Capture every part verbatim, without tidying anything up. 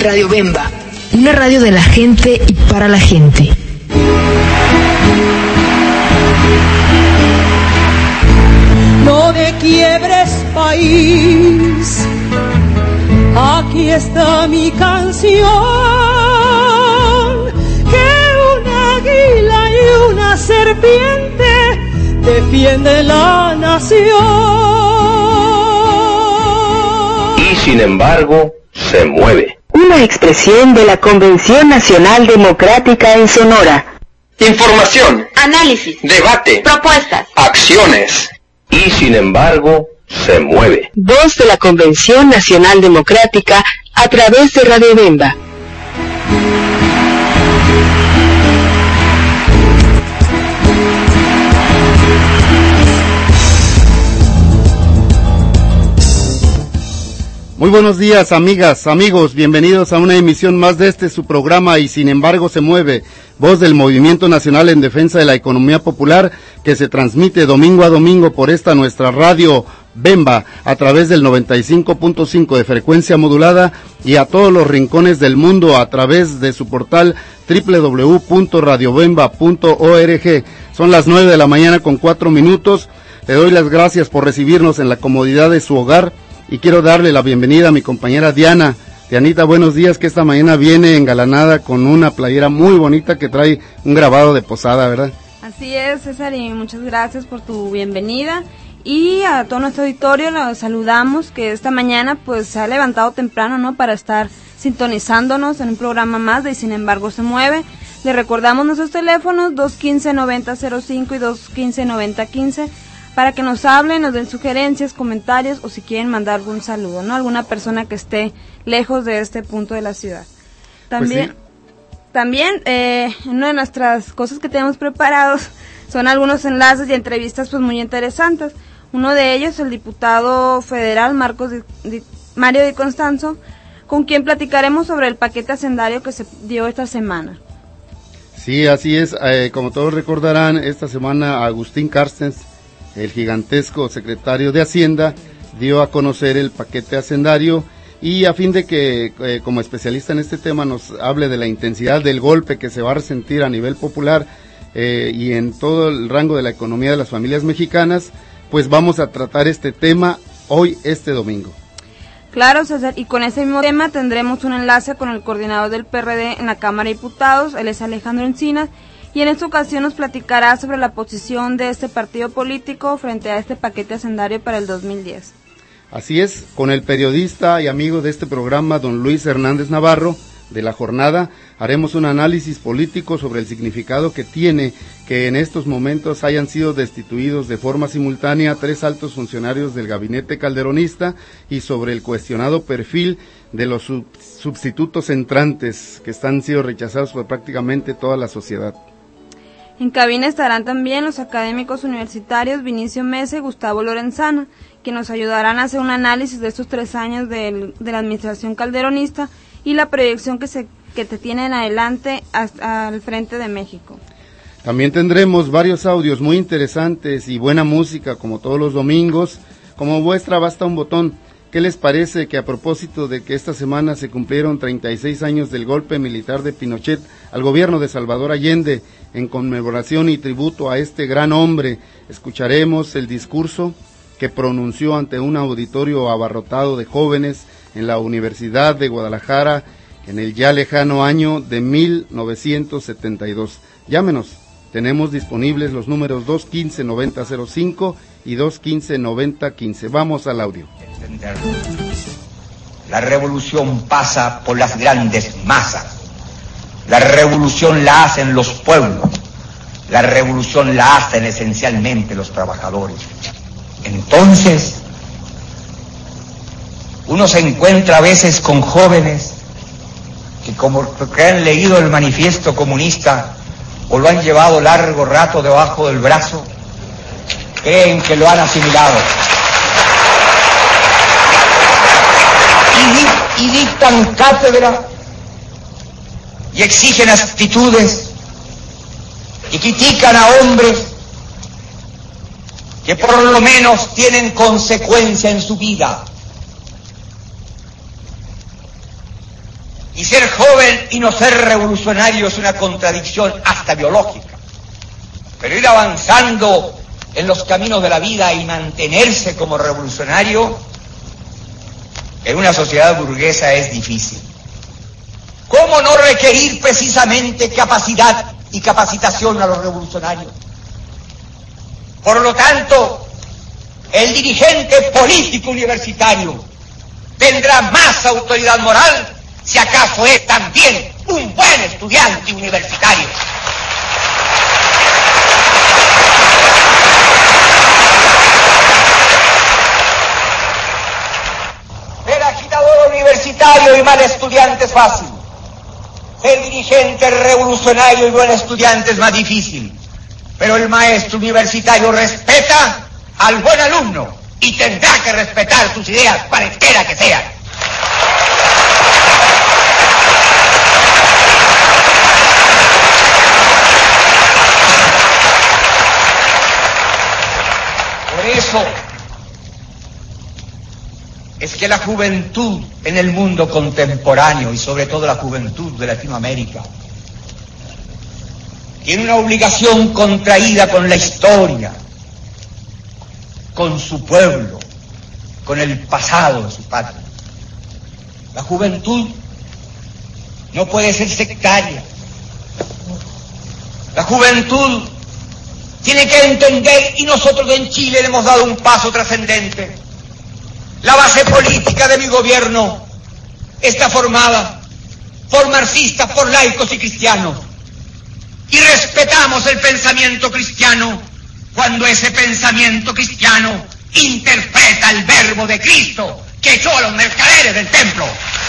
Radio Bemba, una radio de la gente y para la gente. No te quiebres, país, aquí está mi canción, que una águila y una serpiente defienden la nación. Y sin embargo, se mueve. Una expresión de la Convención Nacional Democrática en Sonora. Información, análisis, debate, propuestas, acciones. Y sin embargo, se mueve. Voz de la Convención Nacional Democrática a través de Radio Bemba. Muy buenos días, amigas, amigos, bienvenidos a una emisión más de este su programa Y sin embargo se mueve, voz del Movimiento Nacional en Defensa de la Economía Popular, que se transmite domingo a domingo por esta nuestra radio Bemba, a través del noventa y cinco punto cinco de frecuencia modulada y a todos los rincones del mundo a través de su portal doble u doble u doble u punto radio bemba punto org. Son las nueve de la mañana con cuatro minutos, le doy las gracias por recibirnos en la comodidad de su hogar. Y quiero darle la bienvenida a mi compañera Diana. Dianita, buenos días, que esta mañana viene engalanada con una playera muy bonita que trae un grabado de posada, ¿verdad? Así es, César, y muchas gracias por tu bienvenida. Y a todo nuestro auditorio los saludamos, que esta mañana pues se ha levantado temprano, ¿no?, para estar sintonizándonos en un programa más de Y sin embargo se mueve. Le recordamos nuestros teléfonos dos uno cinco, nueve cero cero cinco y dos uno cinco, nueve cero uno cinco para que nos hablen, nos den sugerencias, comentarios o si quieren mandar algún saludo, ¿no? Alguna persona que esté lejos de este punto de la ciudad. También, pues sí. también eh, una de nuestras cosas que tenemos preparados son algunos enlaces y entrevistas pues muy interesantes. Uno de ellos, el diputado federal Marcos Di, Di, Mario Di Constanzo, con quien platicaremos sobre el paquete hacendario que se dio esta semana. Sí, así es. Eh, como todos recordarán, esta semana Agustín Carstens, el gigantesco secretario de Hacienda, dio a conocer el paquete hacendario y a fin de que, eh, como especialista en este tema, nos hable de la intensidad del golpe que se va a resentir a nivel popular eh, y en todo el rango de la economía de las familias mexicanas, pues vamos a tratar este tema hoy, este domingo. Claro, César, y con ese mismo tema tendremos un enlace con el coordinador del P R D en la Cámara de Diputados, él es Alejandro Encinas, y en esta ocasión nos platicará sobre la posición de este partido político frente a este paquete hacendario para el dos mil diez. Así es, con el periodista y amigo de este programa, don Luis Hernández Navarro, de La Jornada, haremos un análisis político sobre el significado que tiene que en estos momentos hayan sido destituidos de forma simultánea tres altos funcionarios del gabinete calderonista y sobre el cuestionado perfil de los sub- sustitutos entrantes que están siendo rechazados por prácticamente toda la sociedad. En cabina estarán también los académicos universitarios Vinicio Mesa y Gustavo Lorenzana, que nos ayudarán a hacer un análisis de estos tres años de, de la administración calderonista y la proyección que se que te tienen adelante hasta al frente de México. También tendremos varios audios muy interesantes y buena música como todos los domingos. Como muestra basta un botón. ¿Qué les parece que a propósito de que esta semana se cumplieron treinta y seis años del golpe militar de Pinochet al gobierno de Salvador Allende, en conmemoración y tributo a este gran hombre, escucharemos el discurso que pronunció ante un auditorio abarrotado de jóvenes en la Universidad de Guadalajara en el ya lejano año de mil novecientos setenta y dos. Llámenos, tenemos disponibles los números dos uno cinco, nueve cero cero cinco y dos uno cinco, nueve cero uno cinco. Vamos al audio. La revolución pasa por las grandes masas. La revolución la hacen los pueblos. La revolución la hacen esencialmente los trabajadores. Entonces, uno se encuentra a veces con jóvenes que como que han leído el manifiesto comunista o lo han llevado largo rato debajo del brazo, creen que lo han asimilado. Y, y dictan cátedra y exigen actitudes y critican a hombres que por lo menos tienen consecuencia en su vida. Y ser joven y no ser revolucionario es una contradicción hasta biológica. Pero ir avanzando en los caminos de la vida y mantenerse como revolucionario en una sociedad burguesa es difícil. ¿Cómo no requerir precisamente capacidad y capacitación a los revolucionarios? Por lo tanto, el dirigente político universitario tendrá más autoridad moral si acaso es también un buen estudiante universitario. Ser agitador universitario y mal estudiante es fácil. Ser dirigente revolucionario y buen estudiante es más difícil. Pero el maestro universitario respeta al buen alumno y tendrá que respetar sus ideas, cualesquiera que sean. Por eso es que la juventud en el mundo contemporáneo, y sobre todo la juventud de Latinoamérica, tiene una obligación contraída con la historia, con su pueblo, con el pasado de su patria. La juventud no puede ser sectaria. La juventud tiene que entender, y nosotros en Chile le hemos dado un paso trascendente. La base política de mi gobierno está formada por marxistas, por laicos y cristianos. Y respetamos el pensamiento cristiano cuando ese pensamiento cristiano interpreta el verbo de Cristo que echó a los mercaderes del templo.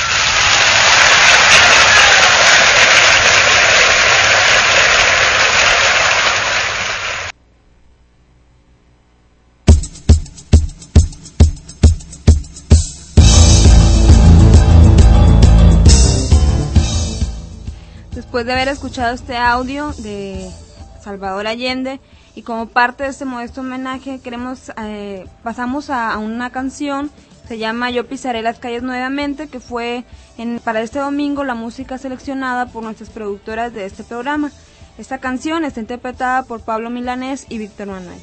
Después de haber escuchado este audio de Salvador Allende y como parte de este modesto homenaje queremos eh, pasamos a, a una canción, se llama Yo pisaré las calles nuevamente, que fue en, para este domingo la música seleccionada por nuestras productoras de este programa. Esta canción está interpretada por Pablo Milanés y Víctor Manuel.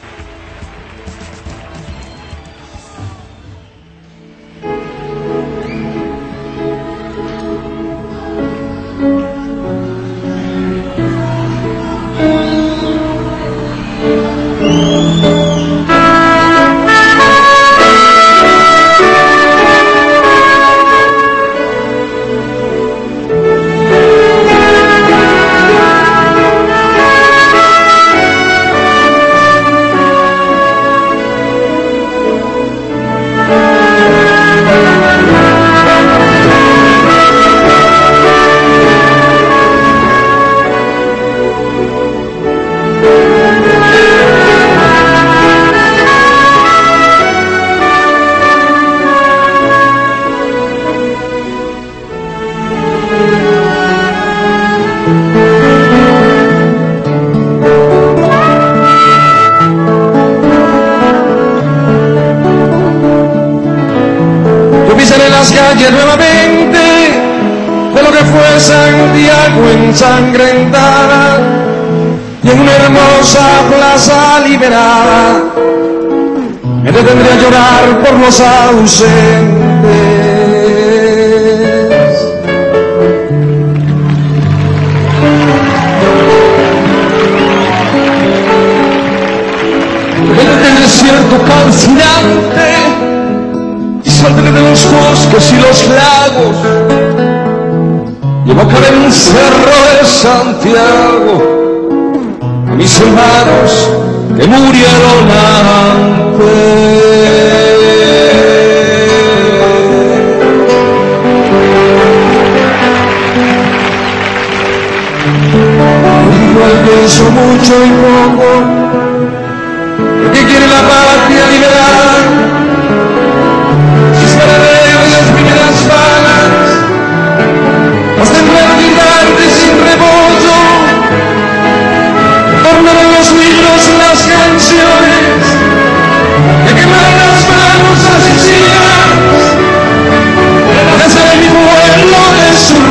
Nuevamente de lo que fue Santiago ensangrentada y en una hermosa plaza liberada me detendré a llorar por los ausentes. En el desierto calcinante saldré de los bosques y los lagos y evocaré en un cerro de Santiago a mis hermanos que murieron antes. Igual pienso mucho y poco porque quiere la patria liberar. En las primeras balas, hasta entrar a gritarte sin reposo, tornar en los libros las canciones, que quemar las manos asesinas, desde mi pueblo de su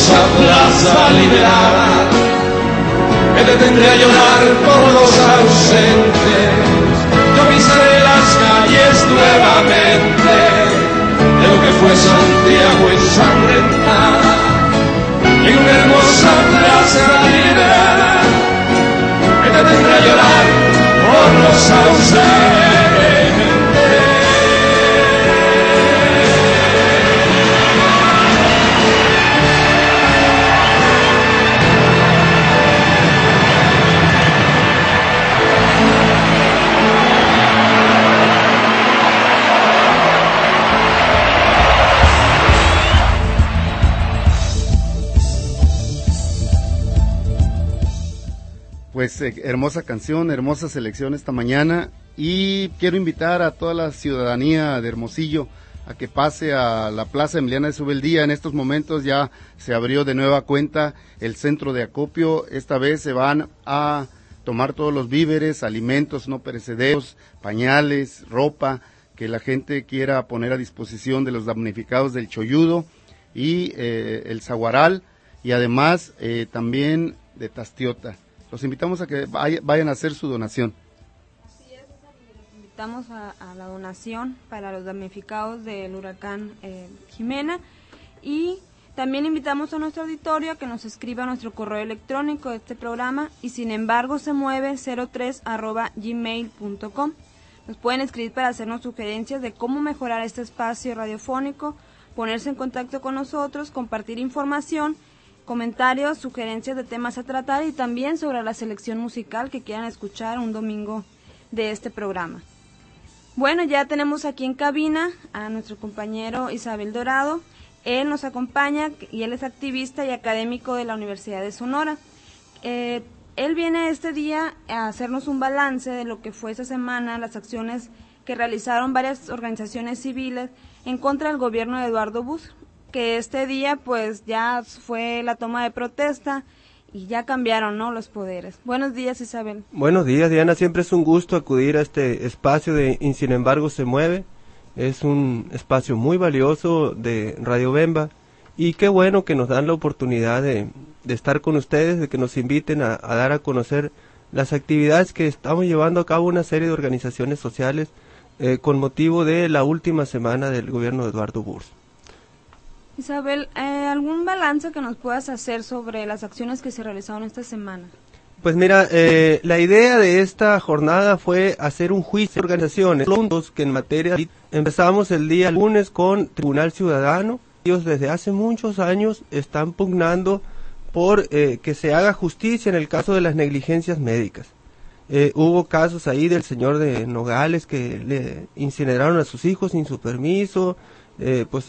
hermosa plaza liberada, me detendré a llorar por los ausentes. Yo pisaré las calles nuevamente de lo que fue Santiago ensangrentada, en una hermosa plaza liberada, me detendré a llorar por los ausentes. Pues eh, hermosa canción, hermosa selección esta mañana, y quiero invitar a toda la ciudadanía de Hermosillo a que pase a la Plaza Emiliana de Subeldía. En estos momentos ya se abrió de nueva cuenta el centro de acopio. Esta vez se van a tomar todos los víveres, alimentos no perecederos, pañales, ropa, que la gente quiera poner a disposición de los damnificados del Choyudo y eh, el Zaguaral, y además eh, también de Tastiota. Los invitamos a que vaya, vayan a hacer su donación. Así es, los invitamos a, a la donación para los damnificados del huracán eh, Jimena, y también invitamos a nuestro auditorio a que nos escriba a nuestro correo electrónico de este programa, y sin embargo se mueve cero tres arroba gmail punto com. Nos pueden escribir para hacernos sugerencias de cómo mejorar este espacio radiofónico, ponerse en contacto con nosotros, compartir información, comentarios, sugerencias de temas a tratar, y también sobre la selección musical que quieran escuchar un domingo de este programa. Bueno, ya tenemos aquí en cabina a nuestro compañero Isabel Dorado. Él nos acompaña y él es activista y académico de la Universidad de Sonora. Eh, él viene este día a hacernos un balance de lo que fue esta semana, las acciones que realizaron varias organizaciones civiles en contra del gobierno de Eduardo Busch, que este día pues ya fue la toma de protesta y ya cambiaron, ¿no?, los poderes. Buenos días, Isabel. Buenos días, Diana. Siempre es un gusto acudir a este espacio de Y Sin Embargo Se Mueve. Es un espacio muy valioso de Radio Bemba, y qué bueno que nos dan la oportunidad de, de estar con ustedes, de que nos inviten a, a dar a conocer las actividades que estamos llevando a cabo una serie de organizaciones sociales eh, con motivo de la última semana del gobierno de Eduardo Busch. Isabel, eh, ¿algún balance que nos puedas hacer sobre las acciones que se realizaron esta semana? Pues mira, eh, la idea de esta jornada fue hacer un juicio de organizaciones que en materia, empezamos el día lunes con Tribunal Ciudadano. Ellos desde hace muchos años están pugnando por eh, que se haga justicia en el caso de las negligencias médicas. Eh, hubo casos ahí del señor de Nogales que le incineraron a sus hijos sin su permiso, eh, pues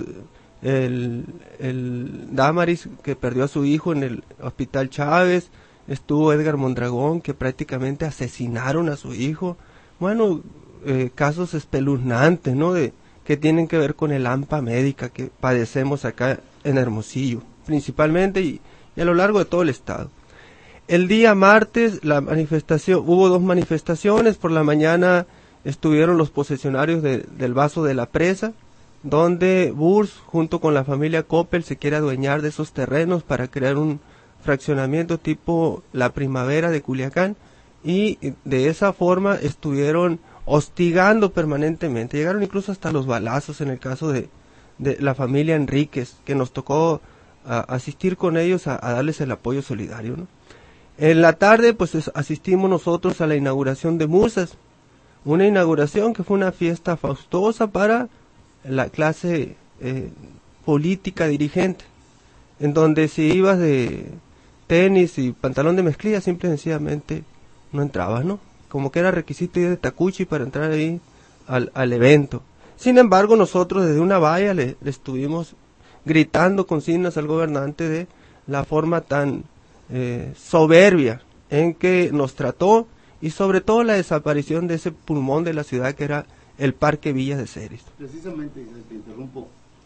el, el Damaris que perdió a su hijo en el Hospital Chávez, estuvo Edgar Mondragón que prácticamente asesinaron a su hijo. Bueno, eh, casos espeluznantes, ¿no?, de que tienen que ver con el AMPA médica que padecemos acá en Hermosillo, principalmente y, y a lo largo de todo el estado. El día martes la manifestación, hubo dos manifestaciones. Por la mañana estuvieron los posesionarios de, del vaso de la presa, donde Busch junto con la familia Coppel se quiere adueñar de esos terrenos para crear un fraccionamiento tipo La Primavera de Culiacán, y de esa forma estuvieron hostigando permanentemente. Llegaron incluso hasta los balazos en el caso de, de la familia Enríquez, que nos tocó a, asistir con ellos a, a darles el apoyo solidario, ¿no? En la tarde pues es, asistimos nosotros a la inauguración de Musas, una inauguración que fue una fiesta faustosa para la clase eh, política dirigente, en donde si ibas de tenis y pantalón de mezclilla, simple y sencillamente no entrabas, ¿no? Como que era requisito ir de tacuchi para entrar ahí al, al evento. Sin embargo, nosotros desde una valla le, le estuvimos gritando consignas al gobernante de la forma tan eh, soberbia en que nos trató, y sobre todo la desaparición de ese pulmón de la ciudad que era el Parque Villa de Ceres. Precisamente, te interrumpo,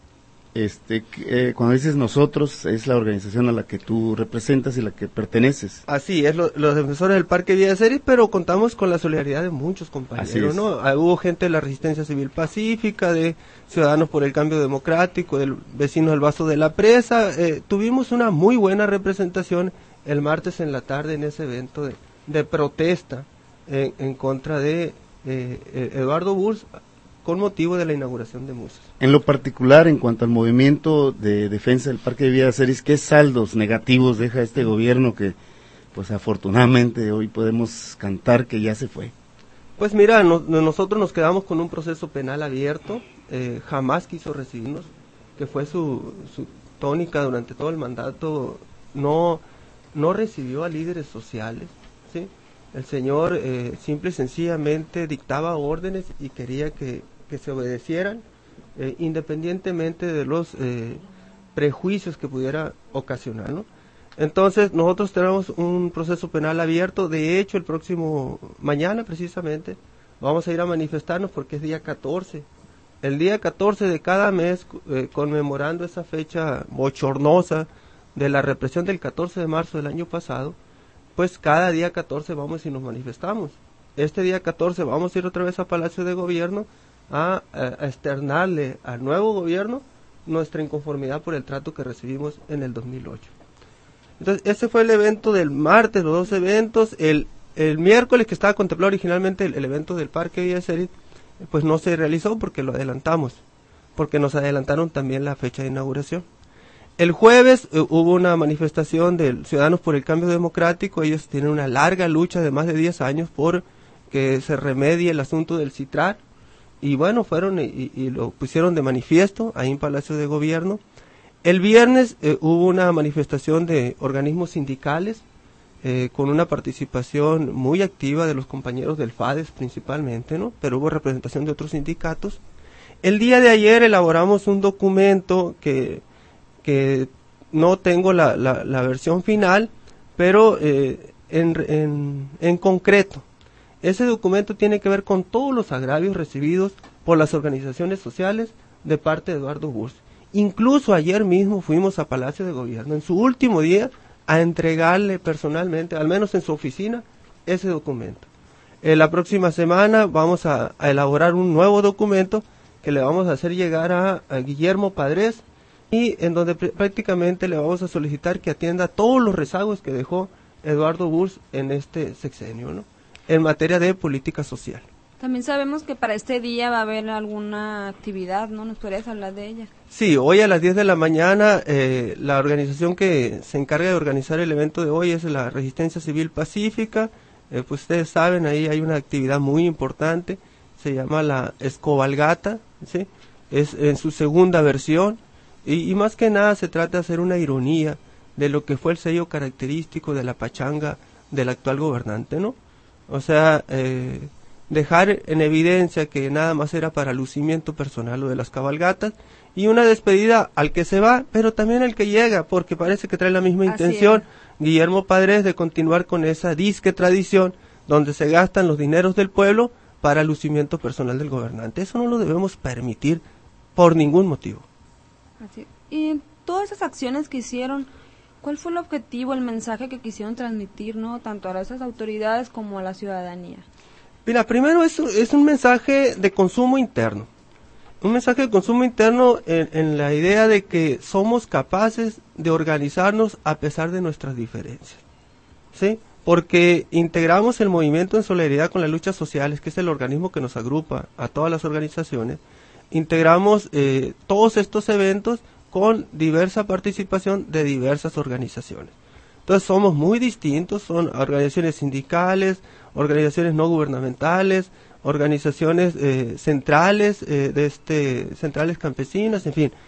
Este, eh, cuando dices nosotros, es la organización a la que tú representas y la que perteneces. Así es, lo, los defensores del Parque Villa Ceres, pero contamos con la solidaridad de muchos compañeros, ¿no? Ah, hubo gente de la Resistencia Civil Pacífica, de Ciudadanos por el Cambio Democrático, del Vecinos del Vaso de la Presa. Eh, tuvimos una muy buena representación el martes en la tarde en ese evento de, de protesta en, en contra de eh, Eduardo Burs, con motivo de la inauguración de Musas. En lo particular, en cuanto al movimiento de defensa del Parque de Villa Ceres, ¿qué saldos negativos deja este gobierno que, pues afortunadamente, hoy podemos cantar que ya se fue? Pues mira, no, nosotros nos quedamos con un proceso penal abierto, eh, jamás quiso recibirnos, que fue su, su tónica durante todo el mandato, no, no recibió a líderes sociales, ¿sí? El señor eh, simple y sencillamente dictaba órdenes y quería que, que se obedecieran, eh, independientemente de los eh, prejuicios que pudiera ocasionar, ¿no? Entonces nosotros tenemos un proceso penal abierto. De hecho, el próximo mañana precisamente vamos a ir a manifestarnos porque es día catorce, el día catorce de cada mes, eh, conmemorando esa fecha bochornosa de la represión del catorce de marzo del año pasado. Pues cada día catorce vamos y nos manifestamos. Este día catorce vamos a ir otra vez a Palacio de Gobierno a, a, a externarle al nuevo gobierno nuestra inconformidad por el trato que recibimos en el dos mil ocho. Entonces, ese fue el evento del martes, los dos eventos. El, el miércoles, que estaba contemplado originalmente el, el evento del Parque Villa Ceres, pues no se realizó porque lo adelantamos, porque nos adelantaron también la fecha de inauguración. El jueves eh, hubo una manifestación de Ciudadanos por el Cambio Democrático. Ellos tienen una larga lucha de más de diez años por que se remedie el asunto del citral. Y bueno, fueron y, y lo pusieron de manifiesto ahí en Palacio de Gobierno. El viernes eh, hubo una manifestación de organismos sindicales eh, con una participación muy activa de los compañeros del FADES principalmente, ¿no? Pero hubo representación de otros sindicatos. El día de ayer elaboramos un documento que... que no tengo la, la, la versión final, pero eh, en, en, en concreto, ese documento tiene que ver con todos los agravios recibidos por las organizaciones sociales de parte de Eduardo Burs. Incluso ayer mismo fuimos a Palacio de Gobierno, en su último día, a entregarle personalmente, al menos en su oficina, ese documento. Eh, la próxima semana vamos a, a elaborar un nuevo documento que le vamos a hacer llegar a, a Guillermo Padres, y en donde pr- prácticamente le vamos a solicitar que atienda todos los rezagos que dejó Eduardo Burs en este sexenio, ¿no? En materia de política social. También sabemos que para este día va a haber alguna actividad, ¿no? ¿Nos podrías hablar de ella? Sí, hoy a las diez de la mañana, eh, la organización que se encarga de organizar el evento de hoy es la Resistencia Civil Pacífica. Eh, pues ustedes saben, ahí hay una actividad muy importante, se llama la Escobalgata, ¿sí? Es en su segunda versión. Y, y más que nada se trata de hacer una ironía de lo que fue el sello característico de la pachanga del actual gobernante, ¿no? O sea, eh, dejar en evidencia que nada más era para lucimiento personal lo de las cabalgatas, y una despedida al que se va, pero también al que llega, porque parece que trae la misma intención, Guillermo Padres, de continuar con esa disque tradición donde se gastan los dineros del pueblo para lucimiento personal del gobernante. Eso no lo debemos permitir por ningún motivo. Así. Y en todas esas acciones que hicieron, ¿cuál fue el objetivo, el mensaje que quisieron transmitir, no, tanto a esas autoridades como a la ciudadanía? Mira, primero es, es un mensaje de consumo interno, un mensaje de consumo interno en, en la idea de que somos capaces de organizarnos a pesar de nuestras diferencias, ¿sí? Porque integramos el movimiento en solidaridad con las luchas sociales, que es el organismo que nos agrupa a todas las organizaciones. Integramos eh, todos estos eventos con diversa participación de diversas organizaciones. Entonces somos muy distintos, son organizaciones sindicales, organizaciones no gubernamentales, organizaciones eh, centrales, eh, de este, centrales campesinas, en fin,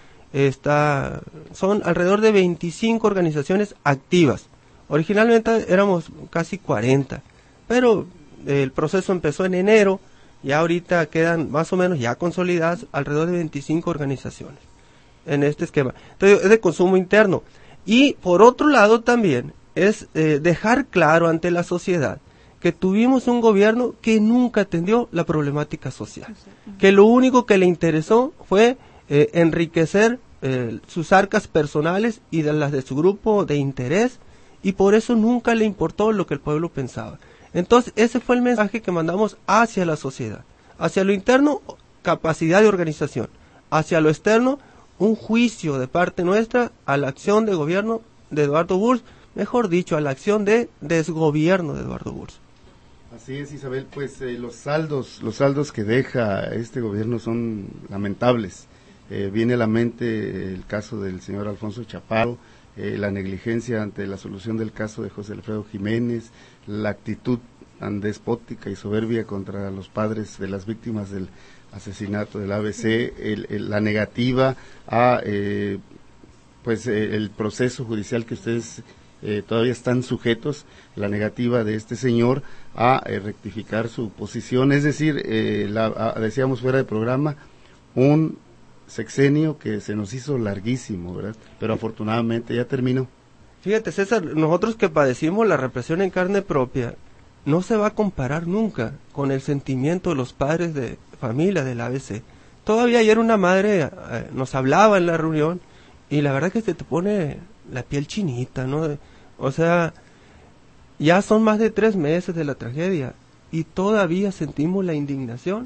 está, son alrededor de veinticinco organizaciones activas. Originalmente éramos casi cuarenta, pero eh, el proceso empezó en enero. Ya ahorita quedan más o menos ya consolidadas alrededor de veinticinco organizaciones en este esquema. Entonces es de consumo interno. Y por otro lado también es eh, dejar claro ante la sociedad que tuvimos un gobierno que nunca atendió la problemática social. Que lo único que le interesó fue eh, enriquecer eh, sus arcas personales y de las de su grupo de interés, y por eso nunca le importó lo que el pueblo pensaba. Entonces, ese fue el mensaje que mandamos hacia la sociedad. Hacia lo interno, capacidad de organización. Hacia lo externo, un juicio de parte nuestra a la acción de gobierno de Eduardo Burrs, mejor dicho, a la acción de desgobierno de Eduardo Burrs. Así es, Isabel, pues eh, los saldos, los saldos que deja este gobierno son lamentables. Eh, viene a la mente el caso del señor Alfonso Chaparro, eh, la negligencia ante la solución del caso de José Alfredo Jiménez, la actitud tan despótica y soberbia contra los padres de las víctimas del asesinato del A B C, el, el, la negativa a eh, pues eh, el proceso judicial que ustedes eh, todavía están sujetos, la negativa de este señor a eh, rectificar su posición, es decir, eh, la, a, decíamos fuera de programa, un sexenio que se nos hizo larguísimo, ¿verdad? Pero afortunadamente ya terminó. Fíjate, César, nosotros que padecimos la represión en carne propia, no se va a comparar nunca con el sentimiento de los padres de familia del A B C. Todavía ayer una madre eh, nos hablaba en la reunión y la verdad que se te pone la piel chinita, ¿no? O sea, ya son más de tres meses de la tragedia y todavía sentimos la indignación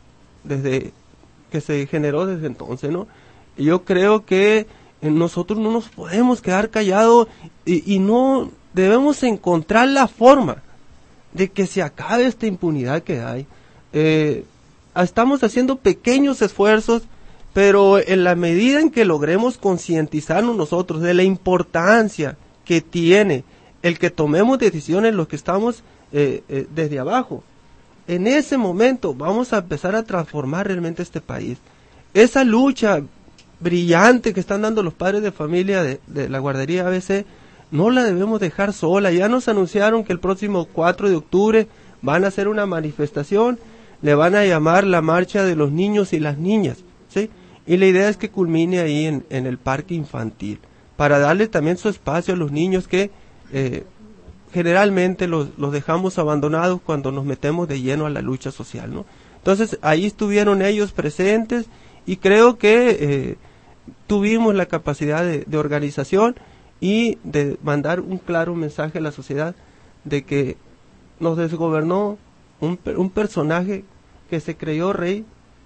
desde que se generó desde entonces, ¿no? Y yo creo que nosotros no nos podemos quedar callados y, y no debemos encontrar la forma de que se acabe esta impunidad que hay. Eh, estamos haciendo pequeños esfuerzos, pero en la medida en que logremos concientizarnos nosotros de la importancia que tiene el que tomemos decisiones los que estamos eh, eh, desde abajo, en ese momento vamos a empezar a transformar realmente este país. Esa lucha brillante que están dando los padres de familia de, de la guardería A B C, no la debemos dejar sola. Ya nos anunciaron que el próximo cuatro de octubre van a hacer una manifestación, le van a llamar la marcha de los niños y las niñas, ¿sí? Y la idea es que culmine ahí en, en el parque infantil, para darle también su espacio a los niños que eh, generalmente los, los dejamos abandonados cuando nos metemos de lleno a la lucha social, ¿no? Entonces ahí estuvieron ellos presentes y creo que eh, tuvimos la capacidad de, de organización y de mandar un claro mensaje a la sociedad de que nos desgobernó un, un personaje que se creyó rey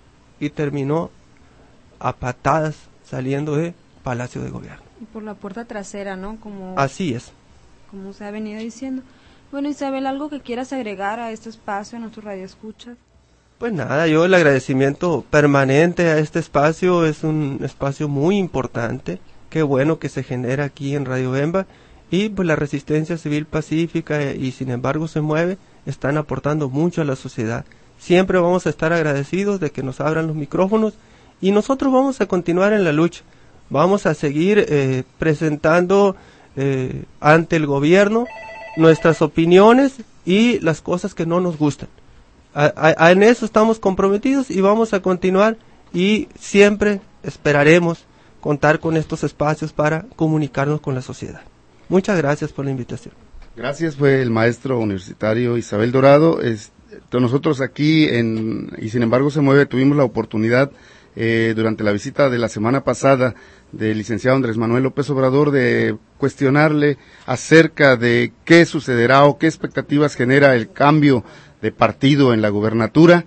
y terminó a patadas saliendo de Palacio de Gobierno. Y por la puerta trasera, ¿no? Como, así es. Como se ha venido diciendo. Bueno, Isabel, ¿algo que quieras agregar a este espacio, a nuestros radioescuchas? Pues nada, yo el agradecimiento permanente a este espacio, es un espacio muy importante. Qué bueno que se genera aquí en Radio Bemba, y pues la Resistencia Civil Pacífica y Sin Embargo Se Mueve están aportando mucho a la sociedad. Siempre vamos a estar agradecidos de que nos abran los micrófonos y nosotros vamos a continuar en la lucha. Vamos a seguir eh, presentando eh, ante el gobierno nuestras opiniones y las cosas que no nos gustan. A, a, a en eso estamos comprometidos y vamos a continuar, y siempre esperaremos contar con estos espacios para comunicarnos con la sociedad. Muchas gracias por la invitación. Gracias, fue el maestro universitario Isabel Dorado. Es, nosotros aquí en Y Sin Embargo Se Mueve tuvimos la oportunidad eh, durante la visita de la semana pasada del licenciado Andrés Manuel López Obrador de cuestionarle acerca de qué sucederá o qué expectativas genera el cambio de partido en la gubernatura,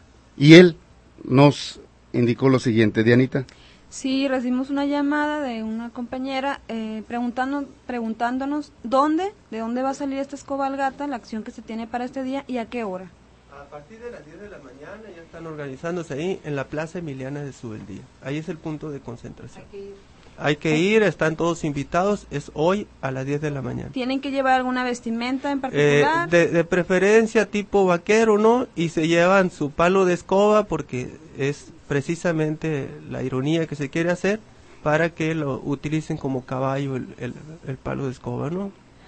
y él nos indicó lo siguiente. Dianita. Sí, recibimos una llamada de una compañera eh, preguntando, preguntándonos dónde, de dónde va a salir esta escobalgata, la acción que se tiene para este día y a qué hora. A partir de las diez de la mañana ya están organizándose ahí en la Plaza Emiliana de Subeldía. Ahí es el punto de concentración. Hay que ir. Hay que ir, están todos invitados, es hoy a las diez de la mañana. ¿Tienen que llevar alguna vestimenta en particular? Eh, de, de preferencia tipo vaquero, ¿no? Y se llevan su palo de escoba porque es precisamente la ironía que se quiere hacer para que lo utilicen como caballo el, el, el palo de escoba, ¿no?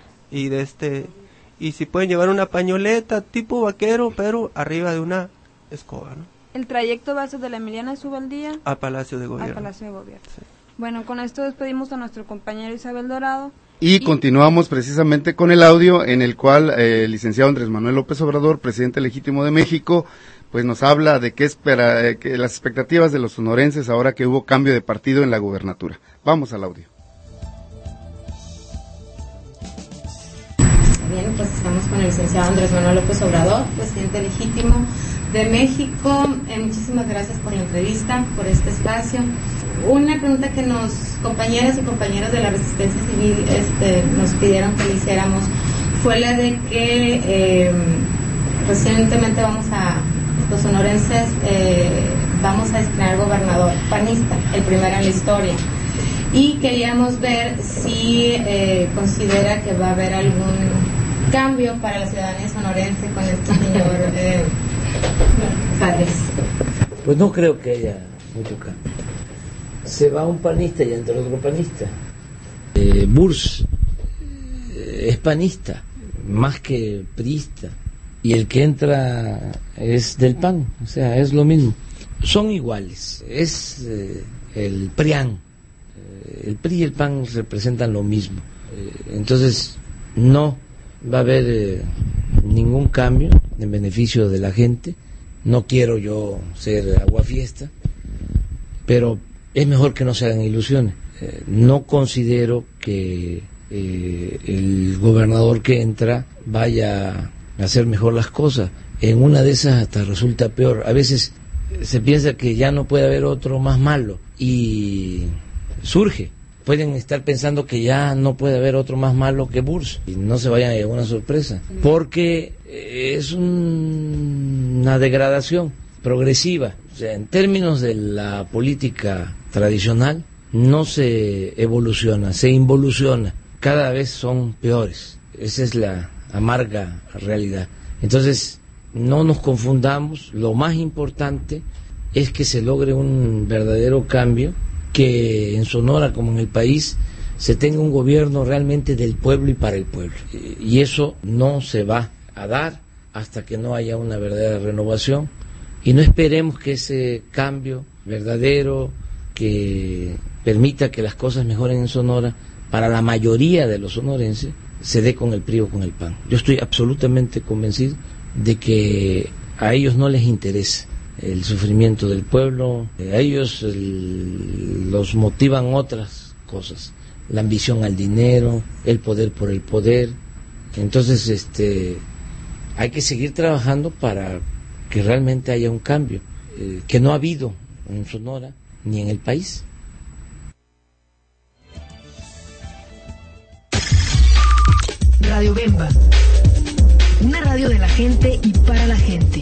Y de este y si pueden llevar una pañoleta tipo vaquero, pero arriba de una escoba, ¿no? ¿El trayecto va a ser de la Emiliana de Subeldía a Palacio de Gobierno? A Palacio de Gobierno. Sí. Bueno, con esto despedimos a nuestro compañero Isabel Dorado. Y, y continuamos precisamente con el audio en el cual eh, el licenciado Andrés Manuel López Obrador, presidente legítimo de México, pues nos habla de qué espera, eh, que las expectativas de los sonorenses ahora que hubo cambio de partido en la gubernatura. Vamos al audio. Bien, pues estamos con el licenciado Andrés Manuel López Obrador, presidente legítimo de México. Eh, muchísimas gracias por la entrevista, por este espacio. Una pregunta que nos compañeras y compañeros de la Resistencia Civil este, nos pidieron que le hiciéramos fue la de que eh, recientemente vamos a, los sonorenses, eh, vamos a estrenar gobernador panista, el primero en la historia. Y queríamos ver si eh, considera que va a haber algún cambio para la ciudadanía sonorense con este señor eh, Párez. Pues no creo que haya mucho cambio. Se va un panista y entra otro panista. Eh, Burs eh, es panista, más que priista, y el que entra es del P A N, o sea, es lo mismo. Son iguales, es eh, el PRIAN. El P R I y el P A N representan lo mismo, entonces no va a haber eh, ningún cambio en beneficio de la gente. No quiero yo ser aguafiesta, pero es mejor que no se hagan ilusiones. Eh, no considero que eh, el gobernador que entra vaya a hacer mejor las cosas. En una de esas hasta resulta peor. A veces se piensa que ya no puede haber otro más malo y surge. Pueden estar pensando que ya no puede haber otro más malo que Burs y no se vayan a llevar una sorpresa, porque es un, una degradación progresiva. O sea, en términos de la política tradicional no se evoluciona, se involuciona, cada vez son peores. Esa es la amarga realidad. Entonces, no nos confundamos, lo más importante es que se logre un verdadero cambio, que en Sonora como en el país se tenga un gobierno realmente del pueblo y para el pueblo. Y eso no se va a dar hasta que no haya una verdadera renovación, y no esperemos que ese cambio verdadero que permita que las cosas mejoren en Sonora para la mayoría de los sonorenses se dé con el P R I o con el P A N. Yo estoy absolutamente convencido de que a ellos no les interesa el sufrimiento del pueblo, a ellos el, los motivan otras cosas, la ambición al dinero, el poder por el poder. Entonces este hay que seguir trabajando para que realmente haya un cambio, eh, que no ha habido en Sonora ni en el país. Radio Bemba, una radio de la gente y para la gente.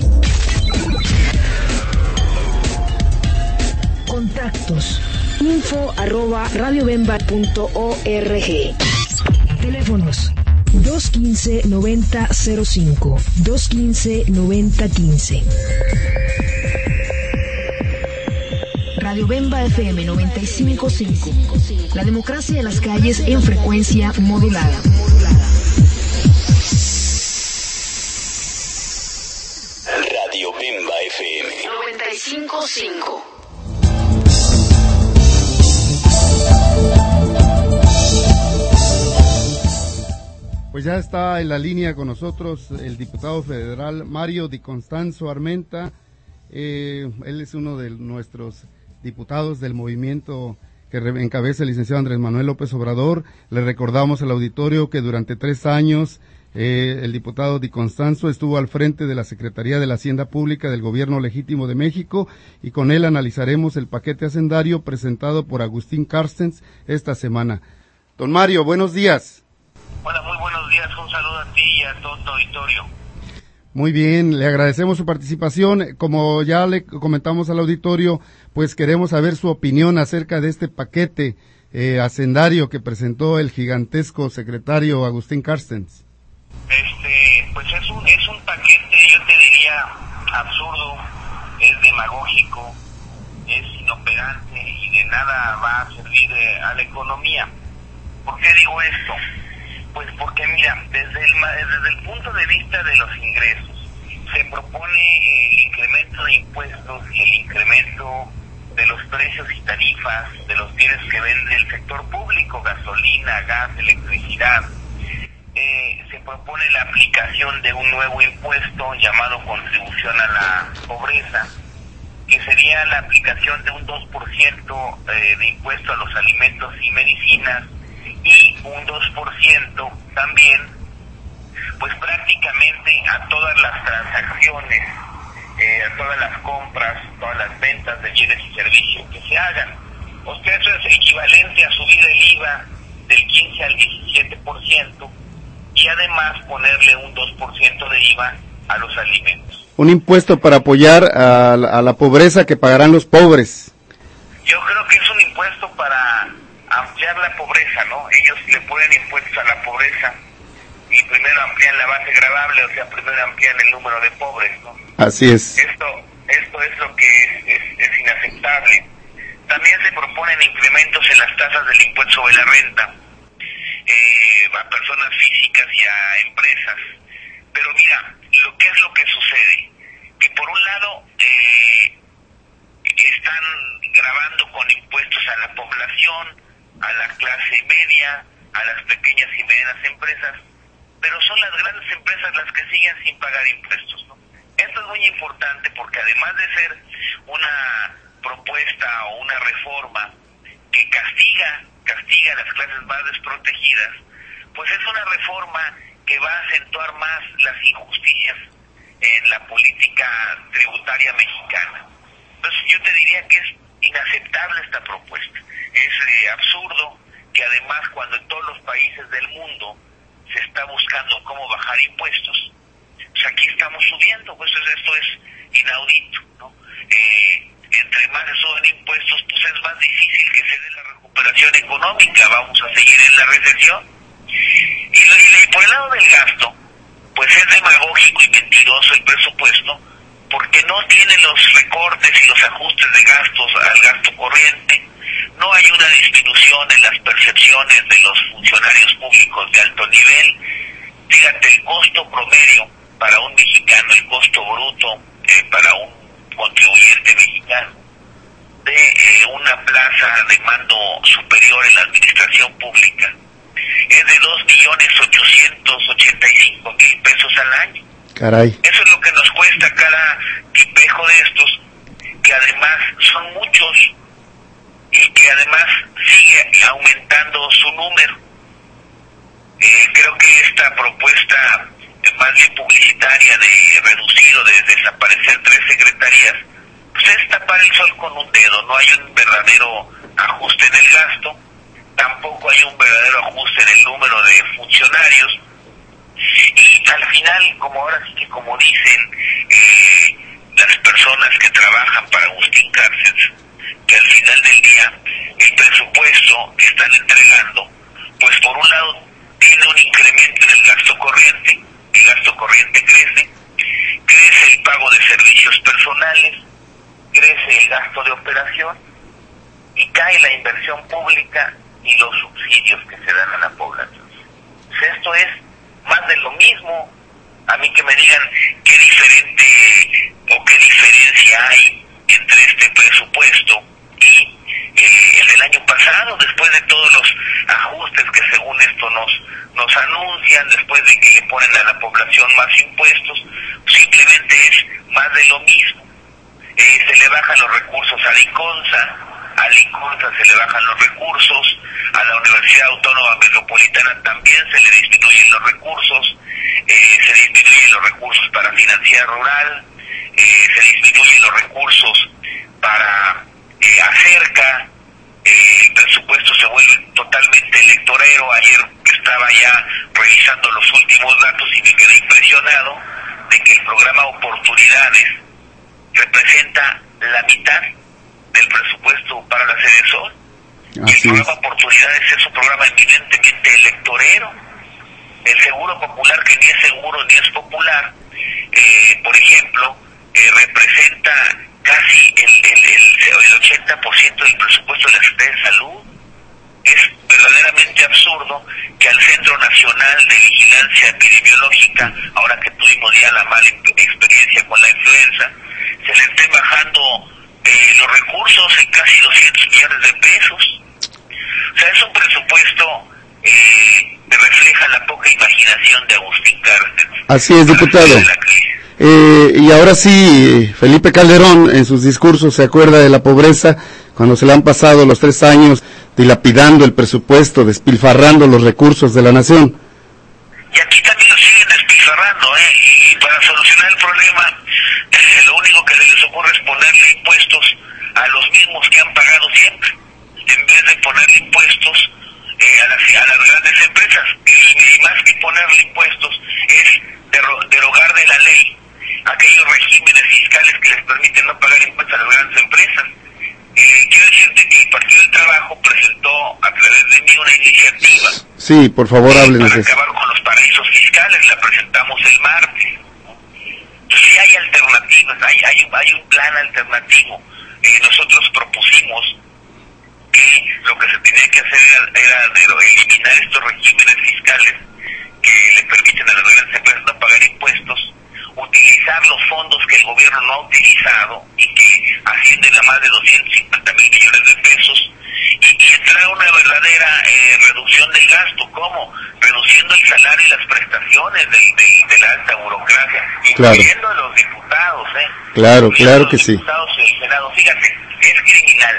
Contactos info arroba radiobemba punto org. Teléfonos dos uno cinco, noventa cero cinco, dos uno cinco, noventa quince. Radio Bemba F M noventa y cinco punto cinco. La democracia de las calles en frecuencia modulada. Radio Bemba F M noventa y cinco punto cinco. Pues ya está en la línea con nosotros el diputado federal Mario Di Constanzo Armenta. Eh, él es uno de nuestros diputados del movimiento que encabeza el licenciado Andrés Manuel López Obrador. Le recordamos al auditorio que durante tres años eh, el diputado Di Constanzo estuvo al frente de la Secretaría de la Hacienda Pública del Gobierno Legítimo de México, y con él analizaremos el paquete hacendario presentado por Agustín Carstens esta semana. Don Mario, buenos días. Hola, muy buenos días, un saludo a ti y a todo tu auditorio. Muy bien, le agradecemos su participación. Como ya le comentamos al auditorio, pues queremos saber su opinión acerca de este paquete eh, hacendario que presentó el gigantesco secretario Agustín Carstens. Este, pues es un, es un paquete, yo te diría, absurdo, es demagógico, es inoperante y de nada va a servir eh, a la economía. ¿Por qué digo esto? Pues porque mira, desde el, desde el punto de vista de los ingresos, se propone el incremento de impuestos y el incremento de los precios y tarifas de los bienes que vende el sector público, gasolina, gas, electricidad. Eh, se propone la aplicación de un nuevo impuesto llamado contribución a la pobreza, que sería la aplicación de un dos por ciento eh, de impuesto a los alimentos y medicinas y un dos por ciento también, pues prácticamente a todas las transacciones, eh, a todas las compras, todas las ventas de bienes y servicios que se hagan. O sea, eso es equivalente a subir el I V A del quince al diecisiete por ciento y además ponerle un dos por ciento de I V A a los alimentos. Un impuesto para apoyar a la, a la pobreza que pagarán los pobres. Yo creo que es un impuesto para ampliar la pobreza, ¿no? Ellos le ponen impuestos a la pobreza y primero amplían la base gravable, o sea, primero amplían el número de pobres, ¿no? Así es. Esto, esto es lo que es, es, es inaceptable. También se proponen incrementos en las tasas del impuesto sobre la renta eh, a personas físicas y a empresas. Pero mira, lo que es lo que sucede, que por un lado eh, están grabando con impuestos a la población, a la clase media, a las pequeñas y medianas empresas, pero son las grandes empresas las que siguen sin pagar impuestos, ¿no? Esto es muy importante porque además de ser una propuesta o una reforma que castiga, castiga a las clases más desprotegidas, pues es una reforma que va a acentuar más las injusticias en la política tributaria mexicana. Entonces yo te diría que es inaceptable esta propuesta. Es eh, absurdo que además cuando en todos los países del mundo se está buscando cómo bajar impuestos, pues aquí estamos subiendo, pues esto es inaudito, ¿no? Eh, entre más se suben impuestos, pues es más difícil que se dé la recuperación económica, vamos a seguir en la recesión. Y, y por el lado del gasto, pues es demagógico y mentiroso el presupuesto, porque no tiene los recortes y los ajustes de gastos al gasto corriente, no hay una disminución en las percepciones de los funcionarios públicos de alto nivel. Fíjate, el costo promedio para un mexicano, el costo bruto eh, para un contribuyente mexicano de eh, una plaza de mando superior en la administración pública es de dos millones ochocientos ochenta y cinco mil pesos al año. Caray. Eso es lo que nos cuesta cada tipejo de estos, que además son muchos y que además sigue aumentando su número. Eh, creo que esta propuesta eh, más bien publicitaria de reducir o de desaparecer tres secretarías, pues es tapar el sol con un dedo. No hay un verdadero ajuste en el gasto, tampoco hay un verdadero ajuste en el número de funcionarios, y al final, como ahora sí que como dicen eh, las personas que trabajan para Agustín Cárcel, que al final del día el presupuesto que están entregando, pues por un lado tiene un incremento en el gasto corriente, el gasto corriente crece, crece el pago de servicios personales, crece el gasto de operación y cae la inversión pública y los subsidios que se dan a la población. Pues esto es más de lo mismo. A mí que me digan qué diferente o qué diferencia hay entre este presupuesto y eh, el del año pasado, después de todos los ajustes que según esto nos nos anuncian, después de que le ponen a la población más impuestos, simplemente es más de lo mismo. Eh, se le bajan los recursos a Liconza, a Liconza se le bajan los recursos, a la Universidad Autónoma Metropolitana también se le disminuyen los recursos, eh, se disminuyen los recursos para financiar rural, eh, se disminuyen los recursos para eh, Acerca, eh, el presupuesto se vuelve totalmente electorero. Ayer estaba ya revisando los últimos datos y me quedé impresionado de que el programa Oportunidades representa la mitad del presupuesto para la Sede Sol. Y el programa Oportunidades es un programa eminentemente electorero. El Seguro Popular, que ni es seguro ni es popular, eh, por ejemplo, eh, representa casi el, el, el, el ochenta por ciento del presupuesto de la Secretaría de Salud. Es verdaderamente absurdo que al Centro Nacional de Vigilancia Epidemiológica, ahora que tuvimos ya la mala experiencia con la influenza, se le estén bajando eh, los recursos en casi doscientos millones de pesos. O sea, es un presupuesto eh, que refleja la poca imaginación de Agustín Así es, diputado. Eh, y ahora sí, Felipe Calderón en sus discursos se acuerda de la pobreza cuando se le han pasado los tres años dilapidando el presupuesto, despilfarrando los recursos de la nación. Y aquí también lo siguen despilfarrando, ¿eh? Y para solucionar el problema, eh, lo único que les ocurre es ponerle impuestos a los mismos que han pagado siempre, en vez de ponerle impuestos eh, a, las, a las grandes empresas. Y, y más que ponerle impuestos es dero, derogar de la ley aquellos regímenes fiscales que les permiten no pagar impuestos a las grandes empresas. Eh, quiero decirte que el Partido del Trabajo presentó a través de mí una iniciativa. Sí, por favor, háblenos para de eso. acabar con los paraísos fiscales, la presentamos el martes. Entonces, sí hay alternativas, hay, hay, hay un plan alternativo. Eh, nosotros propusimos que lo que se tenía que hacer era, era de eliminar estos regímenes fiscales que le permiten a las grandes empresas no pagar impuestos, utilizar los fondos que el gobierno no ha utilizado y que ascienden a más de doscientos cincuenta mil millones de pesos y, y entrar a una verdadera eh, reducción del gasto. ¿Cómo? Reduciendo el salario y las prestaciones del, del, de la alta burocracia, incluyendo a los diputados, ¿eh? Claro, claro que sí. Diputados y el Senado. Fíjate, es criminal.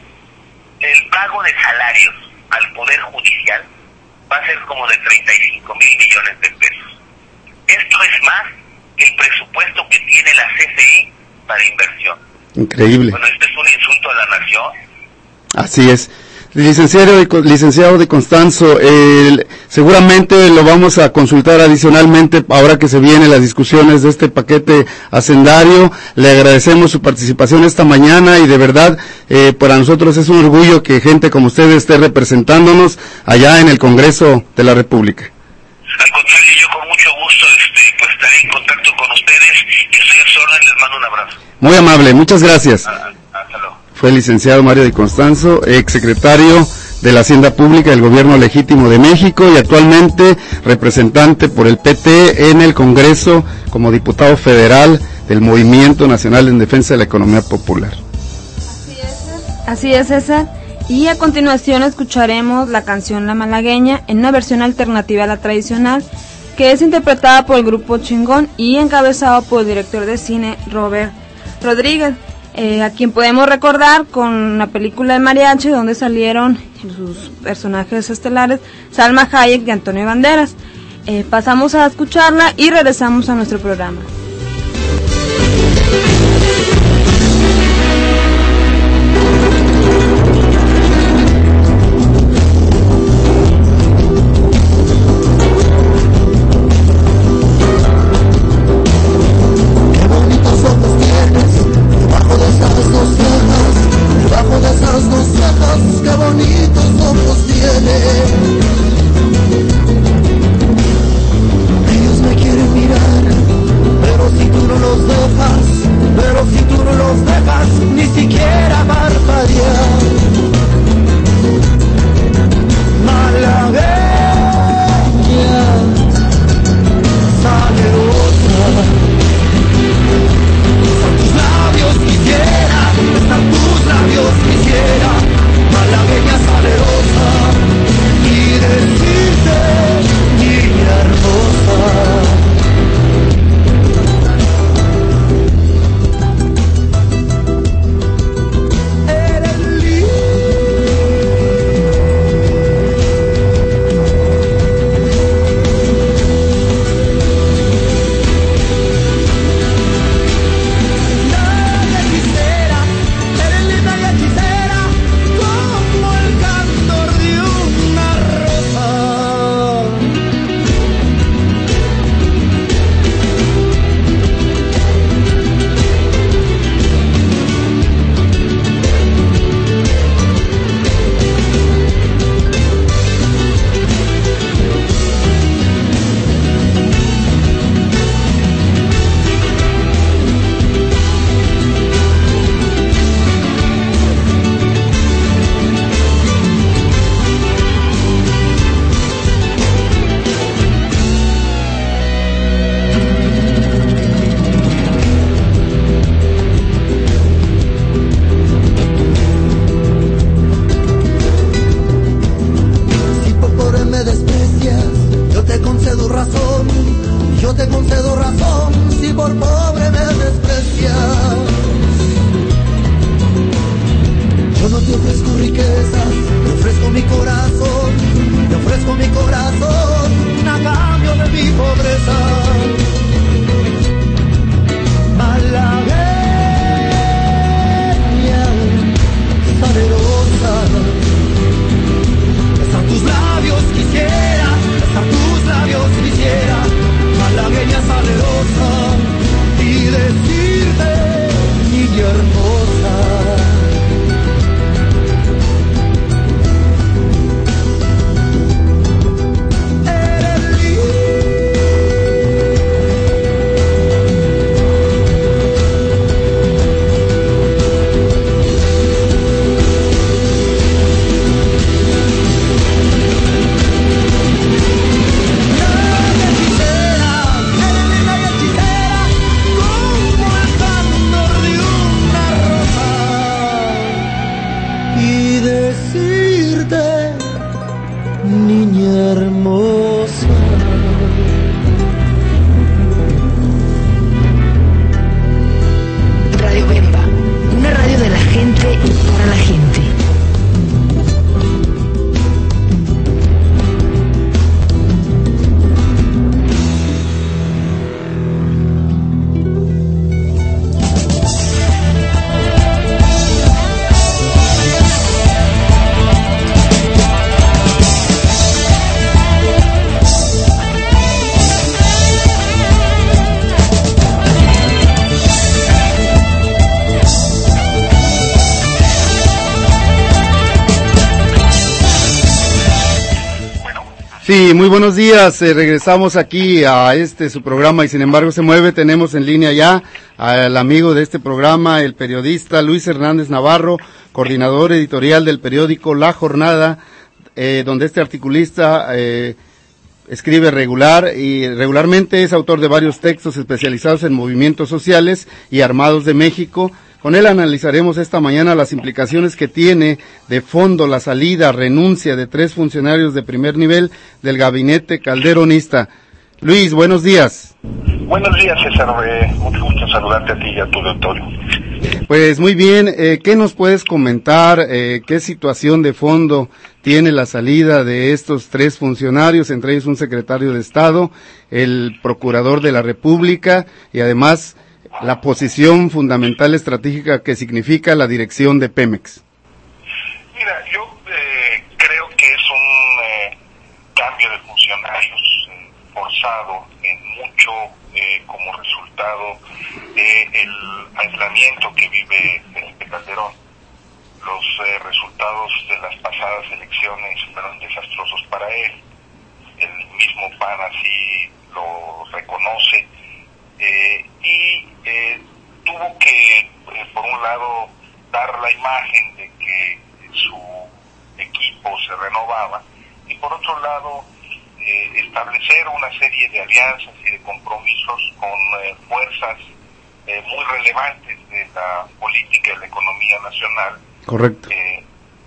El pago de salarios al Poder Judicial va a ser como de treinta y cinco mil millones de pesos. Esto es más que el presupuesto que tiene la C F E para inversión. Increíble. Bueno, este es un insulto a la nación. Así es. Licenciado de, licenciado de Constanzo, eh, seguramente lo vamos a consultar adicionalmente ahora que se vienen las discusiones de este paquete hacendario. Le agradecemos su participación esta mañana y de verdad eh, para nosotros es un orgullo que gente como usted esté representándonos allá en el Congreso de la República. Al contrario, yo con mucho gusto este, pues estaré en contacto con ustedes y estoy a su orden, les mando un abrazo. Muy amable, muchas gracias. Ah, hasta luego. Fue el licenciado Mario de Constanzo, ex secretario de la Hacienda Pública del Gobierno Legítimo de México y actualmente representante por el P T en el Congreso como diputado federal del Movimiento Nacional en Defensa de la Economía Popular. Así es, así es, César. Y a continuación escucharemos la canción La Malagueña en una versión alternativa a la tradicional, que es interpretada por el grupo Chingón y encabezado por el director de cine Robert Rodríguez, eh, a quien podemos recordar con la película de mariachi donde salieron sus personajes estelares Salma Hayek y Antonio Banderas. Eh, pasamos a escucharla y regresamos a nuestro programa. Ellos me quieren mirar te concedo razón si por pobre me desprecias. Yo no te ofrezco riquezas, te ofrezco mi corazón, te ofrezco mi corazón a cambio de mi pobreza. Malagueña, salerosa, besar tus labios quisiera, besar tus labios quisiera, malagueña salerosa, y decirte, niña hermosa. Sí, muy buenos días, eh, regresamos aquí a este su programa y sin embargo se mueve. Tenemos en línea ya al amigo de este programa, el periodista Luis Hernández Navarro, coordinador editorial del periódico La Jornada, eh, donde este articulista eh, escribe regular y regularmente es autor de varios textos especializados en movimientos sociales y armados de México. Con él analizaremos esta mañana las implicaciones que tiene de fondo la salida, renuncia de tres funcionarios de primer nivel del gabinete calderonista. Luis, buenos días. Buenos días, César. Eh, mucho gusto saludarte a ti y a tu auditorio. Pues muy bien, eh, ¿qué nos puedes comentar? Eh, ¿Qué situación de fondo tiene la salida de estos tres funcionarios, entre ellos un secretario de Estado, el procurador de la República y además la posición fundamental estratégica que significa la dirección de Pemex? Mira, yo eh, creo que es un eh, cambio de funcionarios eh, forzado en mucho eh, como resultado del aislamiento que vive Felipe Calderón. Los eh, resultados de las pasadas elecciones fueron desastrosos para él. El mismo P A N así lo reconoce. Eh, y eh, tuvo que, eh, por un lado, dar la imagen de que su equipo se renovaba y, por otro lado, eh, establecer una serie de alianzas y de compromisos con eh, fuerzas eh, muy relevantes de la política y la economía nacional. Correcto. Eh,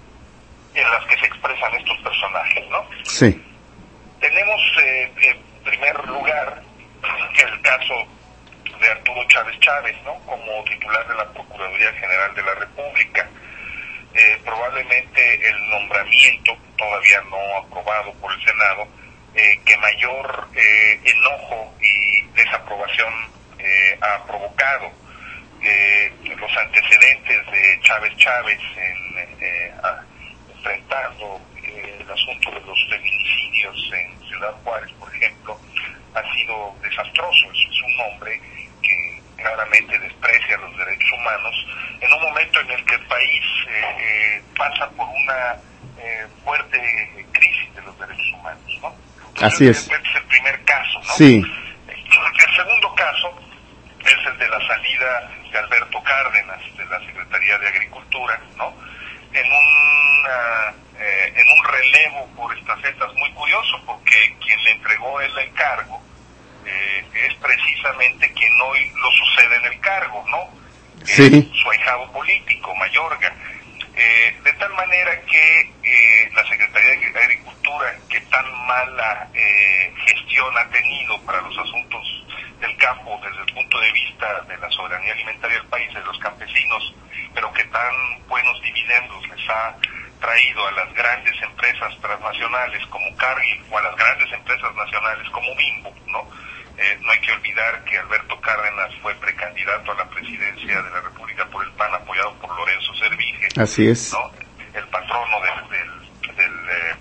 en las que se expresan estos personajes, ¿no? Sí. Tenemos, eh, en primer lugar, el caso de Arturo Chávez Chávez, ¿no? Como titular de la Procuraduría General de la República. Eh, probablemente el nombramiento, todavía no aprobado por el Senado, eh, que mayor eh, enojo y desaprobación eh, ha provocado. Eh, los antecedentes de Chávez Chávez en, eh, a, enfrentando eh, el asunto de los feminicidios en Ciudad Juárez, por ejemplo, ha sido desastroso. Es un hombre que claramente desprecia los derechos humanos en un momento en el que el país eh, eh, pasa por una eh, fuerte crisis de los derechos humanos, ¿no? Entonces, así es. Este es el primer caso, ¿no? Sí. El segundo caso es el de la salida de Alberto Cárdenas de la Secretaría de Agricultura, ¿no? En una, eh, en un relevo por estafetas muy curioso, porque quien le entregó él el cargo eh, es precisamente quien hoy lo sucede en el cargo, ¿no? Sí. Eh, su ahijado político, Mayorga. Eh, de tal manera que eh, la Secretaría de Agricultura, que tan mala eh, gestión ha tenido para los asuntos del campo desde el punto de vista de la soberanía alimentaria del país, de los campesinos, pero que tan buenos dividendos les ha traído a las grandes empresas transnacionales como Cargill o a las grandes empresas nacionales como Bimbo, ¿no? Eh, no hay que olvidar que Alberto Cárdenas fue precandidato a la presidencia de la República por el P A N, apoyado por Lorenzo Servige. Así es. ¿No? El patrono del del, del, eh,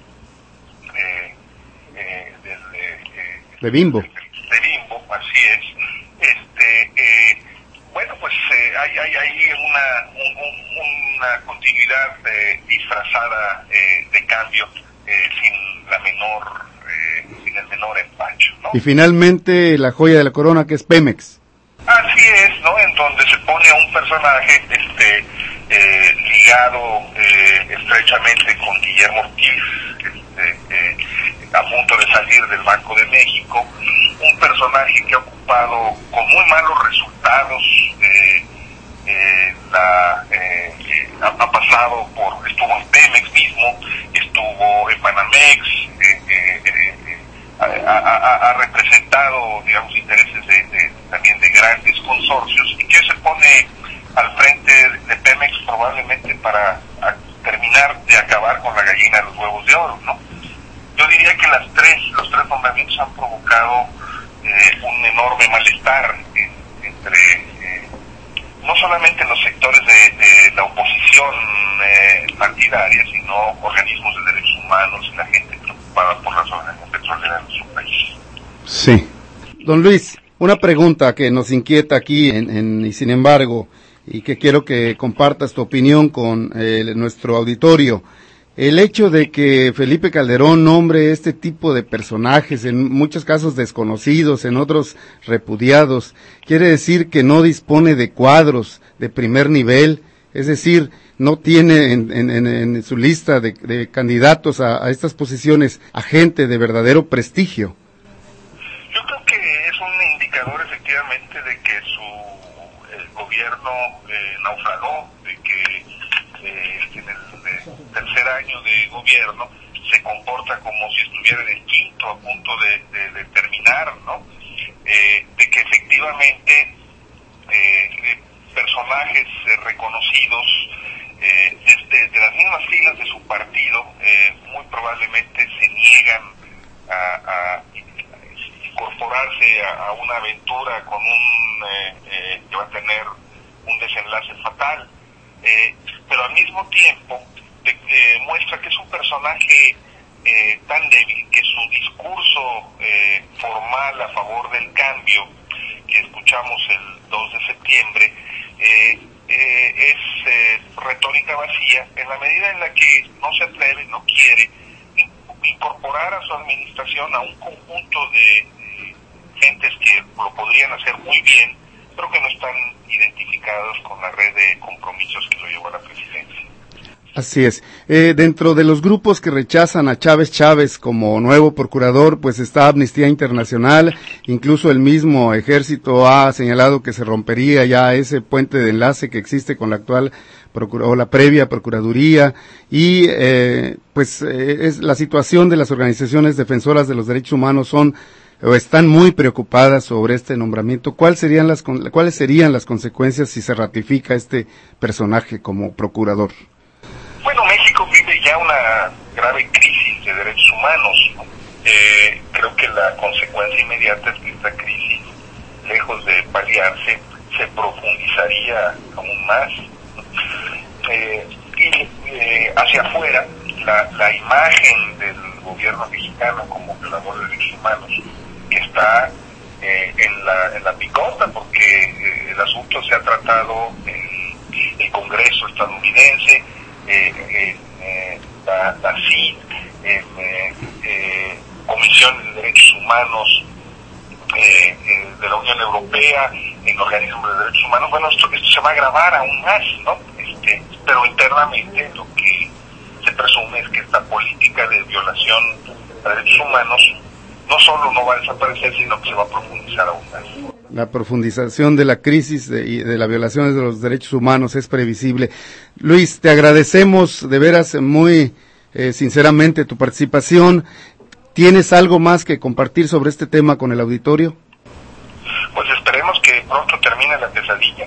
eh, eh, del eh, de Bimbo. De Bimbo, así es. Este, eh, bueno, pues eh, hay, hay ahí una, un, un, una continuidad eh, disfrazada eh, de cambio eh, sin la menor, eh, sin el menor empacho, ¿no? Y finalmente la joya de la corona, que es Pemex. Así es, ¿no? En donde se pone a un personaje este eh, ligado eh, estrechamente con Guillermo Ortiz, este, eh, a punto de salir del Banco de México, un personaje que ha ocupado con muy malos resultados, eh, eh, la, eh, eh, ha, ha pasado por, estuvo en Pemex mismo, estuvo en Banamex, eh, eh, eh, ha, ha, ha representado, digamos, intereses de, de, también de grandes consorcios, y que se pone al frente de Pemex probablemente para a, terminar de acabar con la gallina de los huevos de oro, ¿no? Yo diría que las tres, los tres nombramientos han provocado eh, un enorme malestar en, entre eh, no solamente los sectores de, de la oposición eh, partidaria, sino organismos de derechos humanos y la gente preocupada por la soberanía petrolera de nuestro país. Sí. Don Luis, una pregunta que nos inquieta aquí en, en y sin embargo, y que quiero que compartas tu opinión con eh, nuestro auditorio. El hecho de que Felipe Calderón nombre este tipo de personajes, en muchos casos desconocidos, en otros repudiados, quiere decir que no dispone de cuadros de primer nivel, es decir, no tiene en, en, en su lista de, de candidatos a, a estas posiciones a gente de verdadero prestigio. Yo creo que es un indicador efectivamente de que su el gobierno eh, naufragó, de que eh, en el tercer año de gobierno se comporta como si estuviera en el quinto, a punto de, de, de terminar, ¿no? Eh, de que efectivamente eh, personajes eh, reconocidos eh, desde de las mismas filas de su partido eh, muy probablemente se niegan a, a incorporarse a, a una aventura con un eh, eh, que va a tener un desenlace fatal, eh, pero al mismo tiempo de, eh, muestra que es un personaje eh, tan débil que su discurso eh, formal a favor del cambio que escuchamos el dos de septiembre eh, eh, es eh, retórica vacía en la medida en la que no se atreve, no quiere incorporar a su administración a un conjunto de gentes que lo podrían hacer muy bien, pero que no están identificados con la red de compromisos que lo llevó a la presidencia. Así es. Eh, dentro de los grupos que rechazan a Chávez Chávez como nuevo procurador, pues está Amnistía Internacional, incluso el mismo Ejército ha señalado que se rompería ya ese puente de enlace que existe con la actual o la previa Procuraduría, y eh, pues eh, es la situación de las organizaciones defensoras de los derechos humanos son o están muy preocupadas sobre este nombramiento. ¿Cuáles serían las cuáles serían las consecuencias si se ratifica este personaje como procurador? Bueno, México vive ya una grave crisis de derechos humanos, ¿no? Eh, creo que la consecuencia inmediata es que esta crisis, lejos de paliarse, se profundizaría aún más. Eh, y eh, hacia afuera, la, la imagen del gobierno mexicano como violador de derechos humanos que está eh, en la en la picota, porque eh, el asunto se ha tratado en el Congreso estadounidense, eh, eh, eh, la, la C I D, en eh, eh, Comisión de Derechos Humanos eh, eh, de la Unión Europea, en organismos de derechos humanos. Bueno, esto, esto se va a agravar aún más, ¿no? Este, pero internamente lo que se presume es que esta política de violación a derechos humanos no solo no va a desaparecer, sino que se va a profundizar aún más. La profundización de la crisis de, y de la violación de los derechos humanos es previsible. Luis, te agradecemos de veras muy eh, sinceramente tu participación. ¿Tienes algo más que compartir sobre este tema con el auditorio? pronto termine la pesadilla.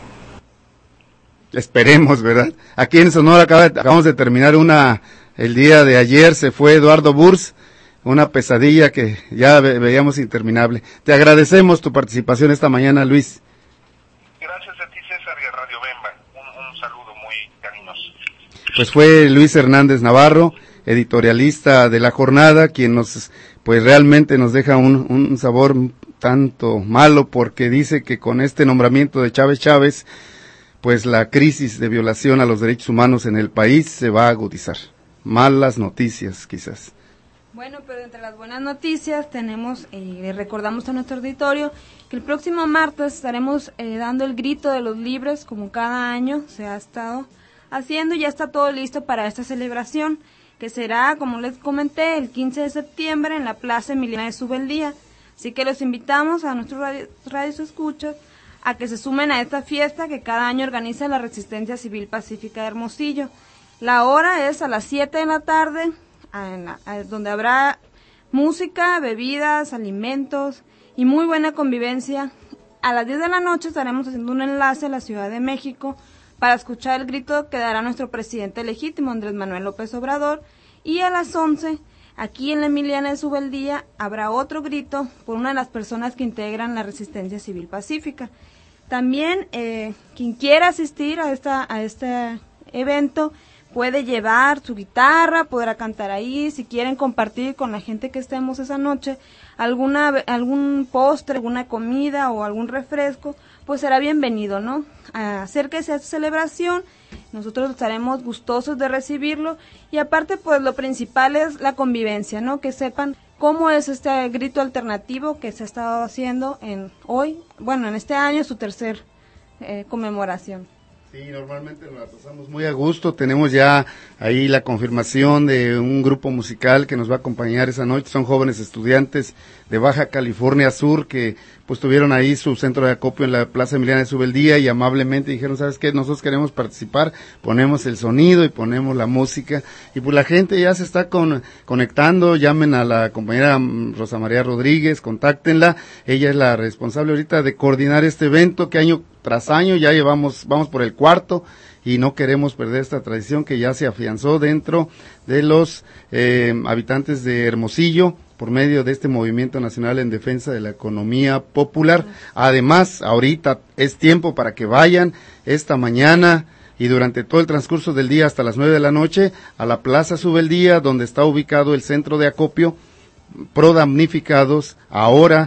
Esperemos, ¿verdad? Aquí en Sonora acaba, acabamos de terminar una, el día de ayer se fue Eduardo Burs, una pesadilla que ya ve, veíamos interminable. Te agradecemos tu participación esta mañana, Luis. Gracias a ti, César, y a Radio Bemba. Un, un saludo muy cariñoso. Pues fue Luis Hernández Navarro, editorialista de La Jornada, quien nos, pues realmente nos deja un, un sabor tanto malo, porque dice que con este nombramiento de Chávez Chávez, pues la crisis de violación a los derechos humanos en el país se va a agudizar. Malas noticias, quizás. Bueno, pero entre las buenas noticias tenemos, y eh, recordamos a nuestro auditorio, que el próximo martes estaremos eh, dando el grito de los libres, como cada año se ha estado haciendo, y ya está todo listo para esta celebración, que será, como les comenté, el quince de septiembre en la Plaza Emiliana de Subeldía. Así que los invitamos a nuestros radio, radios escuchas a que se sumen a esta fiesta que cada año organiza la Resistencia Civil Pacífica de Hermosillo. La hora es a las siete de la tarde, en la, a, donde habrá música, bebidas, alimentos y muy buena convivencia. A las diez de la noche estaremos haciendo un enlace a la Ciudad de México para escuchar el grito que dará nuestro presidente legítimo, Andrés Manuel López Obrador, y a las once, aquí en la Emiliana de Subeldía, habrá otro grito por una de las personas que integran la Resistencia Civil Pacífica. También, eh, quien quiera asistir a esta a este evento puede llevar su guitarra, podrá cantar ahí. Si quieren compartir con la gente que estemos esa noche alguna algún postre, alguna comida o algún refresco, pues será bienvenido, ¿no? Acérquese a esta celebración, nosotros estaremos gustosos de recibirlo, y aparte, pues lo principal es la convivencia, ¿no? Que sepan cómo es este grito alternativo que se ha estado haciendo en hoy, bueno, en este año, su tercer eh, conmemoración. Sí, normalmente nos la pasamos muy a gusto, tenemos ya ahí la confirmación de un grupo musical que nos va a acompañar esa noche, son jóvenes estudiantes de Baja California Sur que pues tuvieron ahí su centro de acopio en la Plaza Emiliana de Subeldía y amablemente dijeron, ¿sabes qué? Nosotros queremos participar, ponemos el sonido y ponemos la música, y pues la gente ya se está con, conectando, llamen a la compañera Rosa María Rodríguez, contáctenla, ella es la responsable ahorita de coordinar este evento que año tras año ya llevamos, vamos por el cuarto, y no queremos perder esta tradición que ya se afianzó dentro de los eh, habitantes de Hermosillo por medio de este Movimiento Nacional en Defensa de la Economía Popular. Además, ahorita es tiempo para que vayan esta mañana y durante todo el transcurso del día hasta las nueve de la noche a la Plaza Subeldía, donde está ubicado el centro de acopio pro damnificados ahora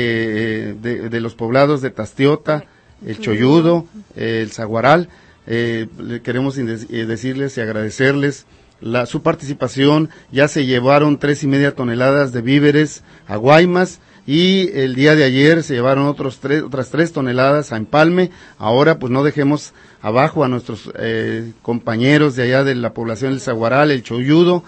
eh, de, de los poblados de Tastiota, el Choyudo, eh, el Zaguaral. Eh, queremos decirles y agradecerles la, su participación. Ya se llevaron tres y media toneladas de víveres a Guaymas, y el día de ayer se llevaron otros tres, otras tres toneladas a Empalme. Ahora pues no dejemos abajo a nuestros eh, compañeros de allá de la población del Zaguaral, el Choyudo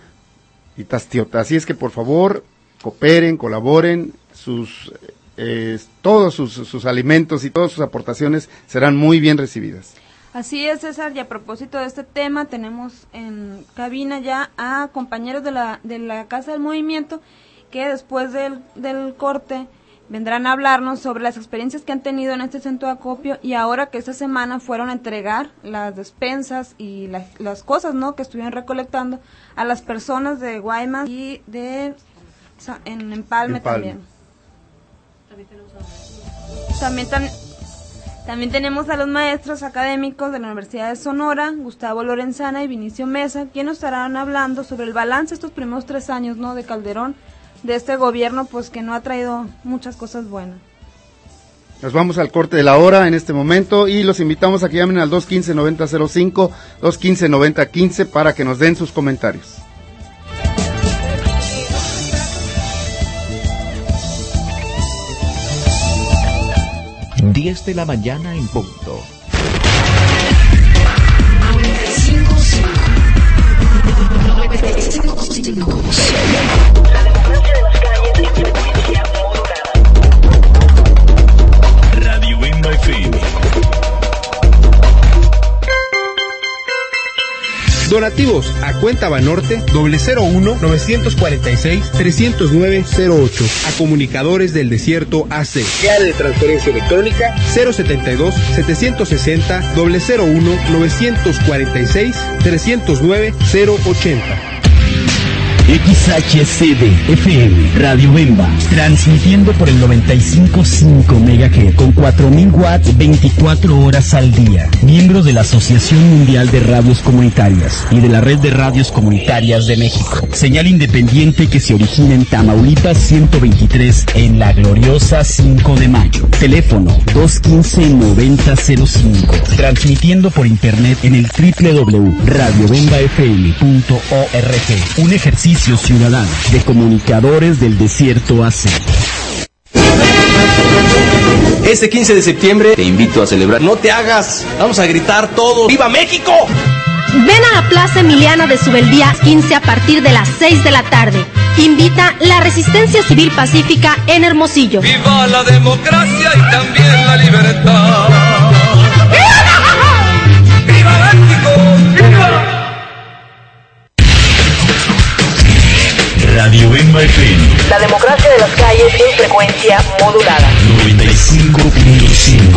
y Tastiota. Así es que por favor cooperen, colaboren, sus eh, todos sus, sus alimentos y todas sus aportaciones serán muy bien recibidas. Así es, César, y a propósito de este tema, tenemos en cabina ya a compañeros de la de la Casa del Movimiento, que después del, del corte vendrán a hablarnos sobre las experiencias que han tenido en este centro de acopio, y ahora que esta semana fueron a entregar las despensas y la, las cosas, ¿no?, que estuvieron recolectando a las personas de Guaymas y de en Empalme, Empalme. también. También tan, También tenemos a los maestros académicos de la Universidad de Sonora, Gustavo Lorenzana y Vinicio Mesa, quienes nos estarán hablando sobre el balance de estos primeros tres años, ¿no?, de Calderón, de este gobierno, pues que no ha traído muchas cosas buenas. Nos vamos al corte de la hora en este momento y los invitamos a que llamen al dos uno cinco, nueve cero cero cinco, dos uno cinco, nueve cero uno cinco para que nos den sus comentarios. diez de la mañana en punto. Radio Bemba F M. Donativos a a cuenta Banorte doble cero uno novecientos cuarenta y seis trescientos nueve cero ocho. A Comunicadores del Desierto A C. Clave de transferencia electrónica cero setenta y dos setecientos sesenta doble cero uno novecientos cuarenta y seis trescientos nueve cero ochenta. X H C D F M Radio Bemba, transmitiendo por el noventa y cinco punto cinco megahertz con cuatro mil watts veinticuatro horas al día. Miembro de la Asociación Mundial de Radios Comunitarias y de la Red de Radios Comunitarias de México. Señal independiente que se origina en Tamaulipas ciento veintitrés en la gloriosa cinco de mayo. Teléfono dos uno cinco noventa cero cinco. Transmitiendo por internet en el doble u doble u doble u punto radio bemba f m punto org. Un ejercicio ciudadano de Comunicadores del Desierto A C. Este quince de septiembre te invito a celebrar. No te hagas, vamos a gritar todos ¡Viva México! Ven a la Plaza Emiliana de Subeldía quince a partir de las seis de la tarde. Invita la Resistencia Civil Pacífica en Hermosillo. ¡Viva la democracia y también la libertad! ¡Viva México! ¡Viva! Radio Bemba F M. La democracia de las calles en frecuencia modulada. noventa y cinco punto cinco.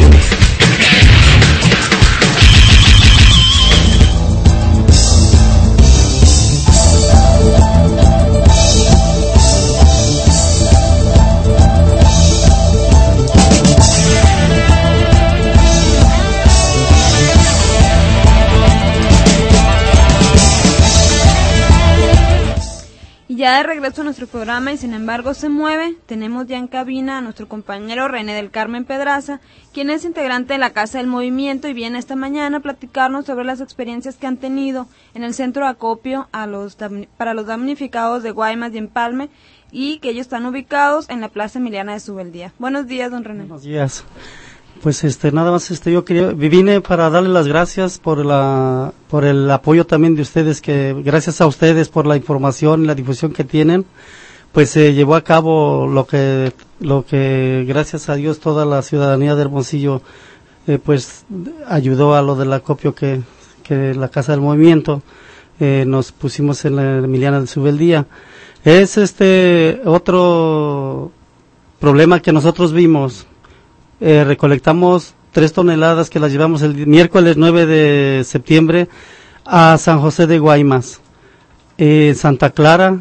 Ya de regreso a nuestro programa y sin embargo se mueve, tenemos ya en cabina a nuestro compañero René del Carmen Pedraza, quien es integrante de la Casa del Movimiento y viene esta mañana a platicarnos sobre las experiencias que han tenido en el centro de acopio a los para los damnificados de Guaymas y Empalme y que ellos están ubicados en la Plaza Emiliana de Subeldía. Buenos días, don René. Buenos días. Pues este nada más este yo quería vine para darle las gracias por la por el apoyo también de ustedes, que gracias a ustedes por la información y la difusión que tienen, pues se llevó a cabo lo que lo que gracias a Dios toda la ciudadanía de Hermosillo eh, pues ayudó a lo del acopio que que la Casa del Movimiento eh, nos pusimos en la Emiliana de Subeldía. Es este otro problema que nosotros vimos. Eh, recolectamos tres toneladas que las llevamos el miércoles nueve de septiembre a San José de Guaymas, eh, Santa Clara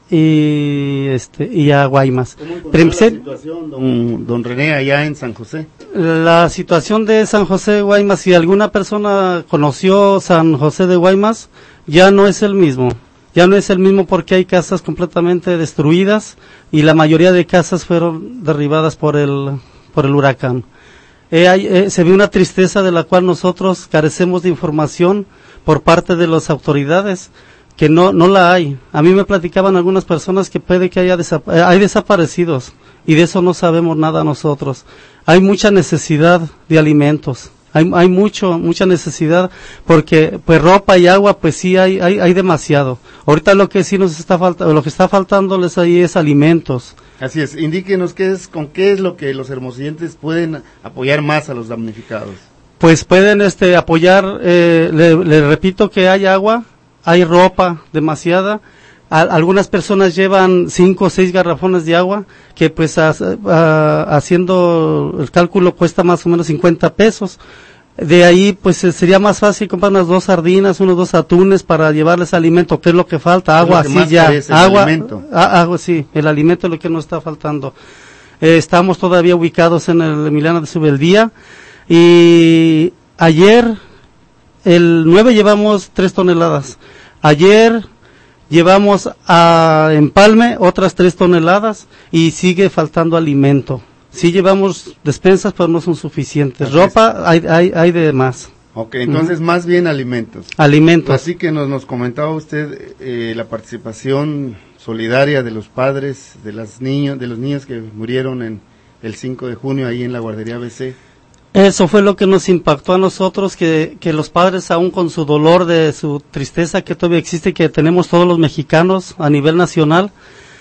y este y a Guaymas. ¿Cómo encontró la situación, don, don René, allá en San José? La situación de San José de Guaymas, si alguna persona conoció San José de Guaymas, ya no es el mismo. Ya no es el mismo porque hay casas completamente destruidas y la mayoría de casas fueron derribadas por el por el huracán. Eh, hay, eh, se ve una tristeza de la cual nosotros carecemos de información por parte de las autoridades, que no no la hay. A mí me platicaban algunas personas que puede que haya desap eh, hay desaparecidos y de eso no sabemos nada nosotros. Hay mucha necesidad de alimentos. Hay, hay mucho, mucha necesidad, porque pues ropa y agua pues sí hay, hay, hay demasiado. Ahorita lo que sí nos está faltando, lo que está faltándoles ahí es alimentos. Así es, indíquenos qué es, con qué es lo que los hermosillenses pueden apoyar más a los damnificados. Pues pueden este apoyar, eh, le, le repito que hay agua, hay ropa demasiada. A, algunas personas llevan cinco o seis garrafones de agua, que pues a, a, haciendo el cálculo cuesta más o menos cincuenta pesos. De ahí pues sería más fácil comprar unas dos sardinas, unos dos atunes para llevarles alimento, que es lo que falta, agua, así ya, agua, a, agua, sí, el alimento es lo que nos está faltando. Eh, estamos todavía ubicados en el Emiliana de Subeldía y ayer, el nueve llevamos tres toneladas, ayer llevamos a Empalme otras tres toneladas y sigue faltando alimento. Sí llevamos despensas, pero no son suficientes. Así Ropa hay, hay, hay de más. Ok, entonces uh-huh. más bien alimentos. Alimentos. Así que nos, nos comentaba usted eh, la participación solidaria de los padres, de los niños, de los niños que murieron en el cinco de junio ahí en la guardería B C. Eso fue lo que nos impactó a nosotros, que, que los padres aún con su dolor, de su tristeza que todavía existe, que tenemos todos los mexicanos a nivel nacional,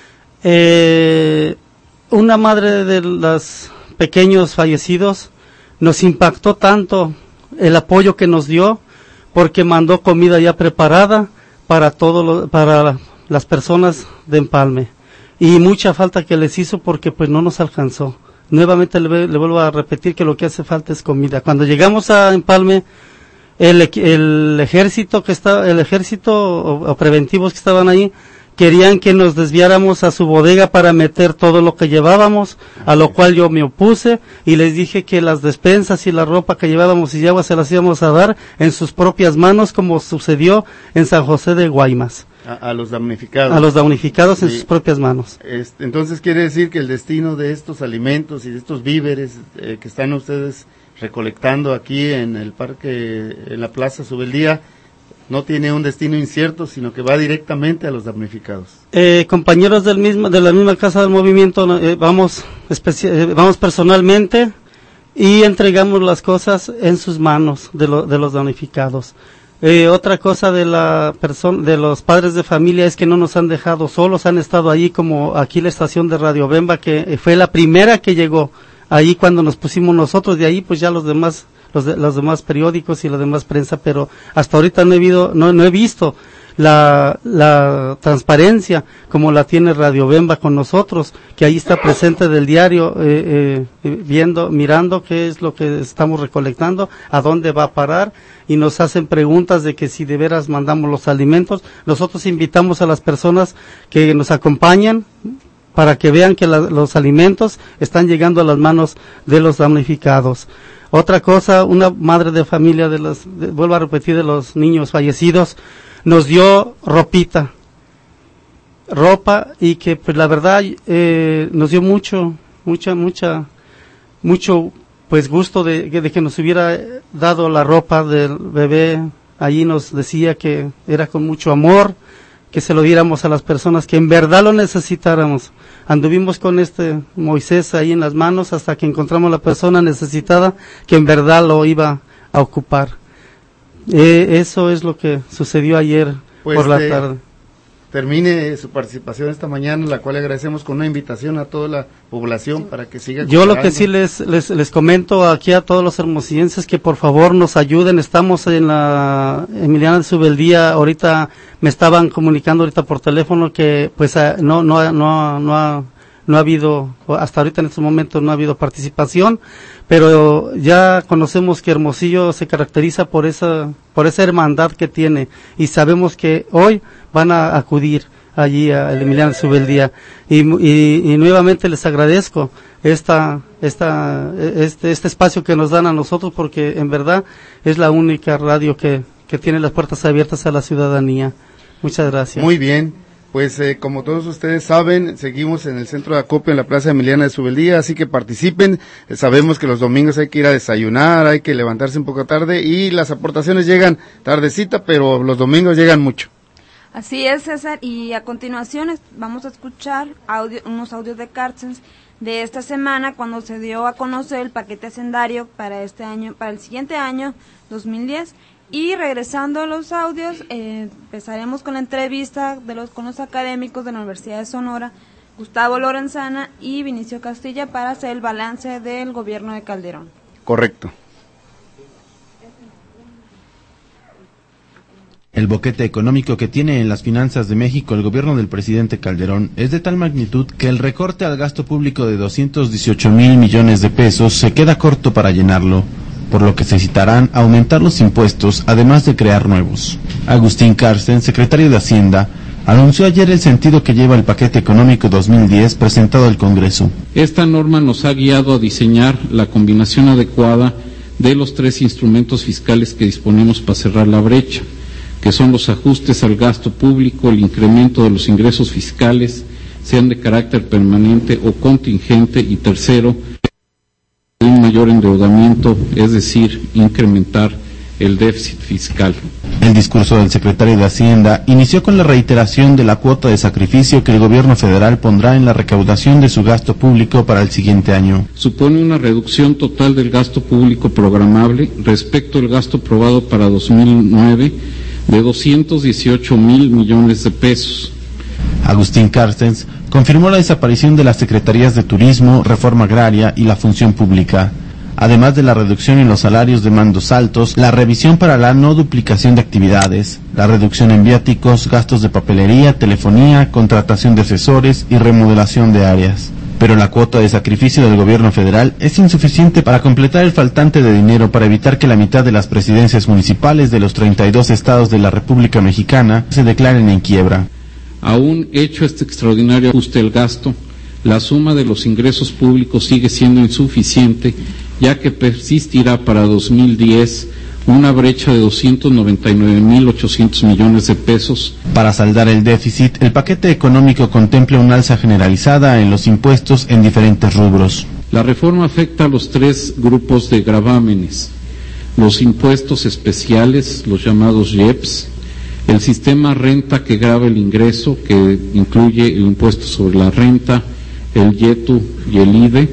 eh, una madre de los pequeños fallecidos, nos impactó tanto el apoyo que nos dio, porque mandó comida ya preparada para todo lo, para las personas de Empalme, y mucha falta que les hizo porque pues no nos alcanzó. Nuevamente le, le vuelvo a repetir que lo que hace falta es comida. Cuando llegamos a Empalme, el, el ejército que está, el ejército o, o preventivos que estaban ahí querían que nos desviáramos a su bodega para meter todo lo que llevábamos, a lo cual yo me opuse y les dije que las despensas y la ropa que llevábamos y agua se las íbamos a dar en sus propias manos, como sucedió en San José de Guaymas. A, a los damnificados. A los damnificados sí. En sus propias manos. Este, entonces quiere decir que el destino de estos alimentos y de estos víveres eh, que están ustedes recolectando aquí en el parque, en la Plaza Subeldía, no tiene un destino incierto, sino que va directamente a los damnificados. Eh, compañeros del mismo, de la misma Casa del Movimiento, eh, vamos, especi- eh, vamos personalmente y entregamos las cosas en sus manos de, lo, de los damnificados. Eh, otra cosa de la persona, de los padres de familia, es que no nos han dejado solos, han estado allí, como aquí la estación de Radio Bemba, que fue la primera que llegó ahí cuando nos pusimos nosotros, de ahí pues ya los demás, los, de, los demás periódicos y la demás prensa, pero hasta ahorita no he, visto, no, no he visto la, la transparencia como la tiene Radio Bemba con nosotros, que ahí está presente del diario, eh, eh, viendo, mirando qué es lo que estamos recolectando, a dónde va a parar, y nos hacen preguntas de que si de veras mandamos los alimentos. Nosotros invitamos a las personas que nos acompañan para que vean que la, los alimentos están llegando a las manos de los damnificados. Otra cosa, una madre de familia de los, de, vuelvo a repetir, de los niños fallecidos, nos dio ropita, ropa, y que pues la verdad eh, nos dio mucho, mucha, mucha, mucho pues gusto de, de que nos hubiera dado la ropa del bebé. Allí nos decía que era con mucho amor, que se lo diéramos a las personas que en verdad lo necesitáramos. Anduvimos con este Moisés ahí en las manos hasta que encontramos la persona necesitada que en verdad lo iba a ocupar. Eh, eso es lo que sucedió ayer pues por la de, tarde. Termine su participación esta mañana, la cual le agradecemos, con una invitación a toda la población para que siga Yo lo que sí les, les les comento aquí a todos los hermosillenses, que por favor nos ayuden. Estamos en la Emiliana de Subeldía. Ahorita me estaban comunicando ahorita por teléfono que pues no no no no ha no ha habido, hasta ahorita en estos momentos no ha habido participación, pero ya conocemos que Hermosillo se caracteriza por esa por esa hermandad que tiene, y sabemos que hoy van a acudir allí a Emiliana de Subeldía, y, y, y nuevamente les agradezco esta esta este este espacio que nos dan a nosotros, porque en verdad es la única radio que que tiene las puertas abiertas a la ciudadanía. Muchas gracias. Muy bien. Pues eh, como todos ustedes saben, seguimos en el centro de acopio en la Plaza Emiliana de Subeldía, así que participen. Eh, sabemos que los domingos hay que ir a desayunar, hay que levantarse un poco tarde, y las aportaciones llegan tardecita, pero los domingos llegan mucho. Así es, César, y a continuación vamos a escuchar audio, unos audios de Carstens de esta semana, cuando se dio a conocer el paquete hacendario para este año, para el siguiente año dos mil diez. Y regresando a los audios, eh, empezaremos con la entrevista de los con los académicos de la Universidad de Sonora, Gustavo Lorenzana y Vinicio Castilla, para hacer el balance del gobierno de Calderón. Correcto. El boquete económico que tiene en las finanzas de México el gobierno del presidente Calderón es de tal magnitud que el recorte al gasto público de doscientos dieciocho mil millones de pesos se queda corto para llenarlo, por lo que se necesitarán aumentar los impuestos, además de crear nuevos. Agustín Carstens, secretario de Hacienda, anunció ayer el sentido que lleva el paquete económico dos mil diez presentado al Congreso. Esta norma nos ha guiado a diseñar la combinación adecuada de los tres instrumentos fiscales que disponemos para cerrar la brecha, que son los ajustes al gasto público, el incremento de los ingresos fiscales, sean de carácter permanente o contingente, y tercero, un mayor endeudamiento, es decir, incrementar el déficit fiscal. El discurso del secretario de Hacienda inició con la reiteración de la cuota de sacrificio que el gobierno federal pondrá en la recaudación de su gasto público para el siguiente año. Supone una reducción total del gasto público programable respecto al gasto aprobado para dos mil nueve de doscientos dieciocho mil millones de pesos. Agustín Carstens confirmó la desaparición de las Secretarías de Turismo, Reforma Agraria y la Función Pública. además de la reducción en los salarios de mandos altos, la revisión para la no duplicación de actividades, la reducción en viáticos, gastos de papelería, telefonía, contratación de asesores y remodelación de áreas. Pero la cuota de sacrificio del gobierno federal es insuficiente para completar el faltante de dinero para evitar que la mitad de las presidencias municipales de los treinta y dos estados de la República Mexicana se declaren en quiebra. Aún hecho este extraordinario ajuste al gasto, la suma de los ingresos públicos sigue siendo insuficiente, ya que persistirá para dos mil diez una brecha de doscientos noventa y nueve mil ochocientos millones de pesos. Para saldar el déficit, el paquete económico contempla un alza generalizada en los impuestos en diferentes rubros. La reforma afecta a los tres grupos de gravámenes: los impuestos especiales, los llamados I E P S, el sistema renta que grava el ingreso, que incluye el impuesto sobre la renta, el YETU y el I D E,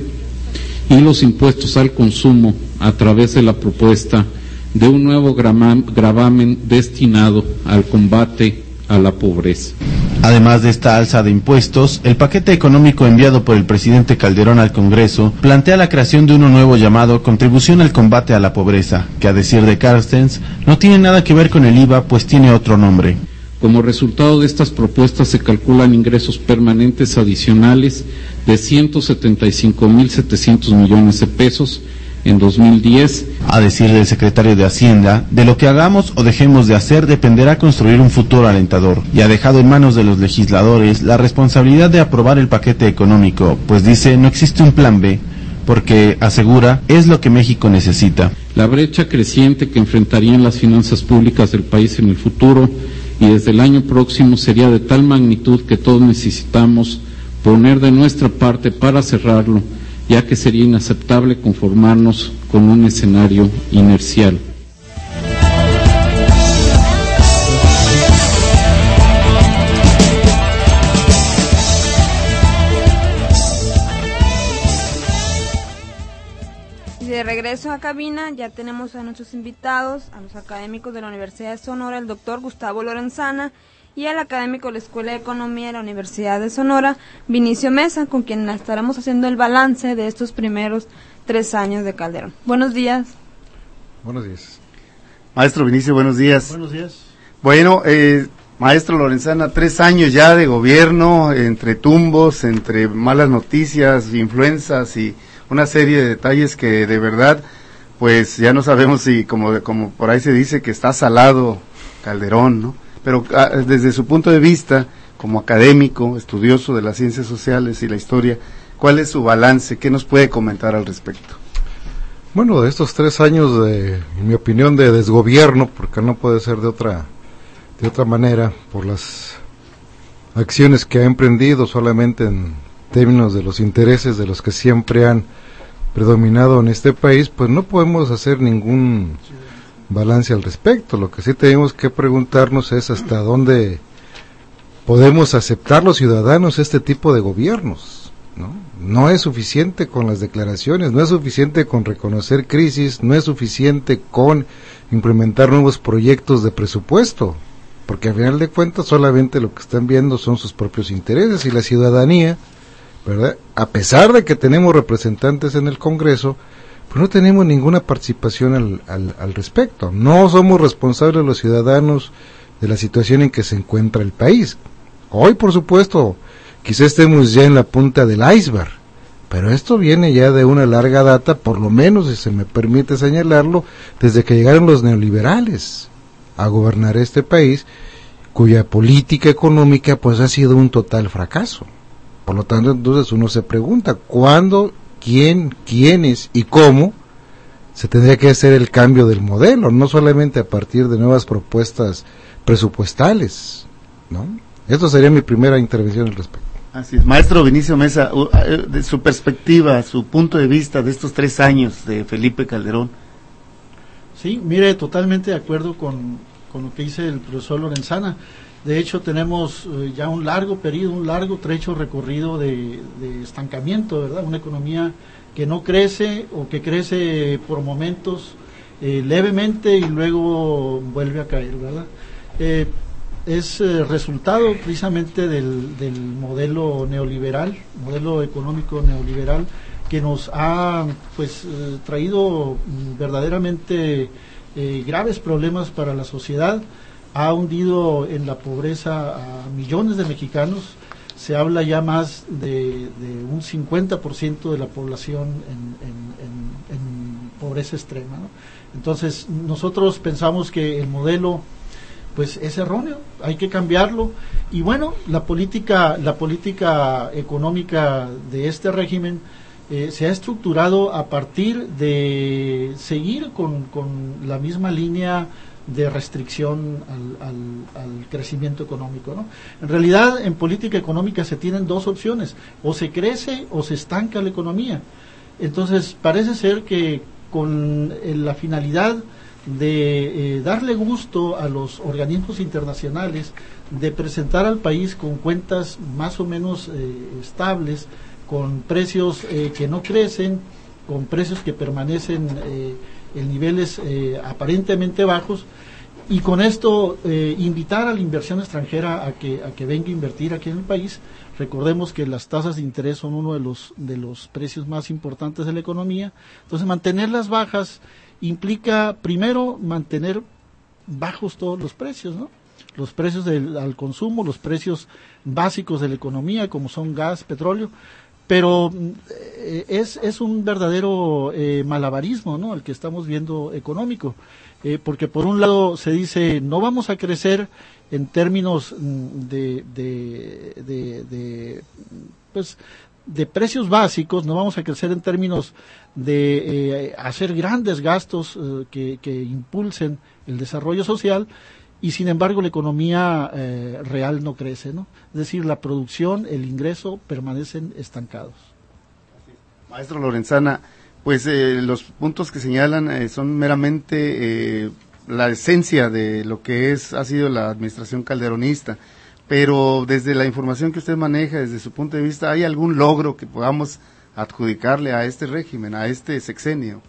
y los impuestos al consumo a través de la propuesta de un nuevo gravamen destinado al combate a la pobreza. Además de esta alza de impuestos, el paquete económico enviado por el presidente Calderón al Congreso plantea la creación de uno nuevo llamado Contribución al Combate a la Pobreza, que a decir de Carstens no tiene nada que ver con el I V A, pues tiene otro nombre. Como resultado de estas propuestas se calculan ingresos permanentes adicionales de ciento setenta y cinco mil setecientos millones de pesos en dos mil diez. A decir del secretario de Hacienda, de lo que hagamos o dejemos de hacer dependerá construir un futuro alentador, y ha dejado en manos de los legisladores la responsabilidad de aprobar el paquete económico, pues dice no existe un plan B, porque, asegura, es lo que México necesita. La brecha creciente que enfrentarían las finanzas públicas del país en el futuro y desde el año próximo sería de tal magnitud que todos necesitamos poner de nuestra parte para cerrarlo, ya que sería inaceptable conformarnos con un escenario inercial. De regreso a cabina, ya tenemos a nuestros invitados, a los académicos de la Universidad de Sonora, el doctor Gustavo Lorenzana, y al académico de la Escuela de Economía de la Universidad de Sonora, Vinicio Mesa, con quien estaremos haciendo el balance de estos primeros tres años de Calderón. Buenos días. Buenos días. Maestro Vinicio, buenos días. Buenos días. Bueno, eh, maestro Lorenzana, tres años ya de gobierno, entre tumbos, entre malas noticias, influencias y una serie de detalles que de verdad, pues ya no sabemos si, como, como por ahí se dice, que está salado Calderón, ¿no? Pero ah, desde su punto de vista, como académico, estudioso de las ciencias sociales y la historia, ¿cuál es su balance? ¿Qué nos puede comentar al respecto? Bueno, de estos tres años de, en mi opinión, de desgobierno, porque no puede ser de otra, de otra manera, por las acciones que ha emprendido solamente en términos de los intereses de los que siempre han predominado en este país, pues no podemos hacer ningún balance al respecto. Lo que sí tenemos que preguntarnos es hasta dónde podemos aceptar los ciudadanos este tipo de gobiernos, ¿no? No es suficiente con las declaraciones, no es suficiente con reconocer crisis, no es suficiente con implementar nuevos proyectos de presupuesto, porque al final de cuentas solamente lo que están viendo son sus propios intereses, y la ciudadanía, ¿verdad?, a pesar de que tenemos representantes en el Congreso, pues no tenemos ninguna participación al, al, al respecto. No somos responsables los ciudadanos de la situación en que se encuentra el país. Hoy, por supuesto, quizá estemos ya en la punta del iceberg, pero esto viene ya de una larga data, por lo menos, si se me permite señalarlo, desde que llegaron los neoliberales a gobernar este país, cuya política económica pues ha sido un total fracaso. Por lo tanto, entonces uno se pregunta, ¿cuándo, quién, quiénes y cómo se tendría que hacer el cambio del modelo? No solamente a partir de nuevas propuestas presupuestales, ¿no? Esto sería mi primera intervención al respecto. Así es. Maestro Vinicio Mesa, de su perspectiva, su punto de vista de estos tres años de Felipe Calderón. Sí, mire, totalmente de acuerdo con, con lo que dice el profesor Lorenzana. De hecho, tenemos eh, ya un largo periodo, un largo trecho recorrido de, de estancamiento, ¿verdad? Una economía que no crece o que crece por momentos eh, levemente y luego vuelve a caer, ¿verdad? Eh, es eh, resultado precisamente del, del modelo neoliberal, modelo económico neoliberal, que nos ha pues eh, traído verdaderamente eh, graves problemas para la sociedad, ha hundido en la pobreza a millones de mexicanos. Se habla ya más de, de un cincuenta por ciento de la población en, en, en, en pobreza extrema, ¿no? Entonces nosotros pensamos que el modelo pues es erróneo, hay que cambiarlo, y bueno, la política la política económica de este régimen eh, se ha estructurado a partir de seguir con, con la misma línea de restricción al, al, al crecimiento económico, ¿no? En realidad, en política económica se tienen dos opciones: o se crece o se estanca la economía. Entonces, parece ser que con eh, la finalidad de eh, darle gusto a los organismos internacionales, de presentar al país con cuentas más o menos eh, estables, con precios eh, que no crecen, con precios que permanecen eh, en niveles eh, aparentemente bajos, y con esto eh, invitar a la inversión extranjera a que a que venga a invertir aquí en el país. Recordemos que las tasas de interés son uno de los de los precios más importantes de la economía. Entonces, mantenerlas bajas implica primero mantener bajos todos los precios, ¿no? Los precios del al consumo, los precios básicos de la economía, como son gas, petróleo. Pero eh, es es un verdadero eh, malabarismo, ¿no?, el que estamos viendo económico, eh, porque por un lado se dice no vamos a crecer en términos de de, de, de pues de precios básicos, no vamos a crecer en términos de eh, hacer grandes gastos eh, que, que impulsen el desarrollo social, y sin embargo la economía eh, real no crece, ¿no? Es decir, la producción, el ingreso permanecen estancados. Maestro Lorenzana, pues eh, los puntos que señalan eh, son meramente eh, la esencia de lo que es ha sido la administración calderonista, pero desde la información que usted maneja, desde su punto de vista, ¿hay algún logro que podamos adjudicarle a este régimen, a este sexenio?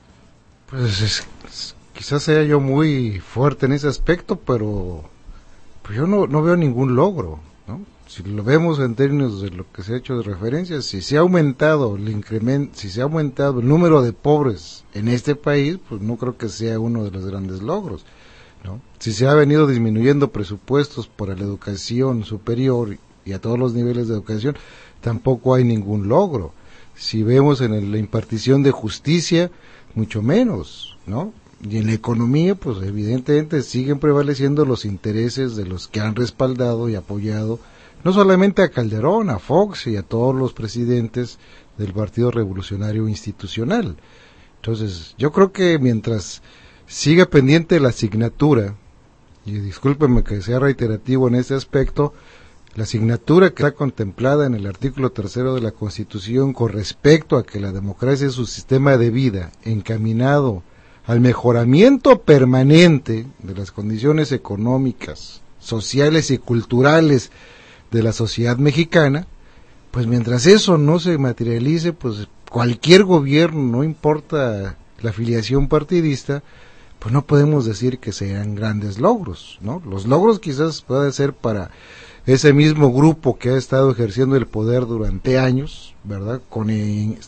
Pues es, es, quizás sea yo muy fuerte en ese aspecto, pero pues yo no, no veo ningún logro, ¿no? Si lo vemos en términos de lo que se ha hecho de referencia, si se ha aumentado el incremento, si se ha aumentado el número de pobres en este país, pues no creo que sea uno de los grandes logros, ¿no? Si se ha venido disminuyendo presupuestos para la educación superior y a todos los niveles de educación, tampoco hay ningún logro. Si vemos en el, la impartición de justicia, mucho menos, ¿no? Y en la economía, pues evidentemente siguen prevaleciendo los intereses de los que han respaldado y apoyado no solamente a Calderón, a Fox y a todos los presidentes del Partido Revolucionario Institucional. Entonces, yo creo que mientras siga pendiente la asignatura, y discúlpenme que sea reiterativo en este aspecto, la asignatura que está contemplada en el artículo tercero de la Constitución con respecto a que la democracia es un sistema de vida encaminado al mejoramiento permanente de las condiciones económicas, sociales y culturales de la sociedad mexicana, pues mientras eso no se materialice, pues cualquier gobierno, no importa la afiliación partidista, pues no podemos decir que sean grandes logros, ¿no? Los logros quizás pueden ser para ese mismo grupo que ha estado ejerciendo el poder durante años, ¿verdad?, con eh,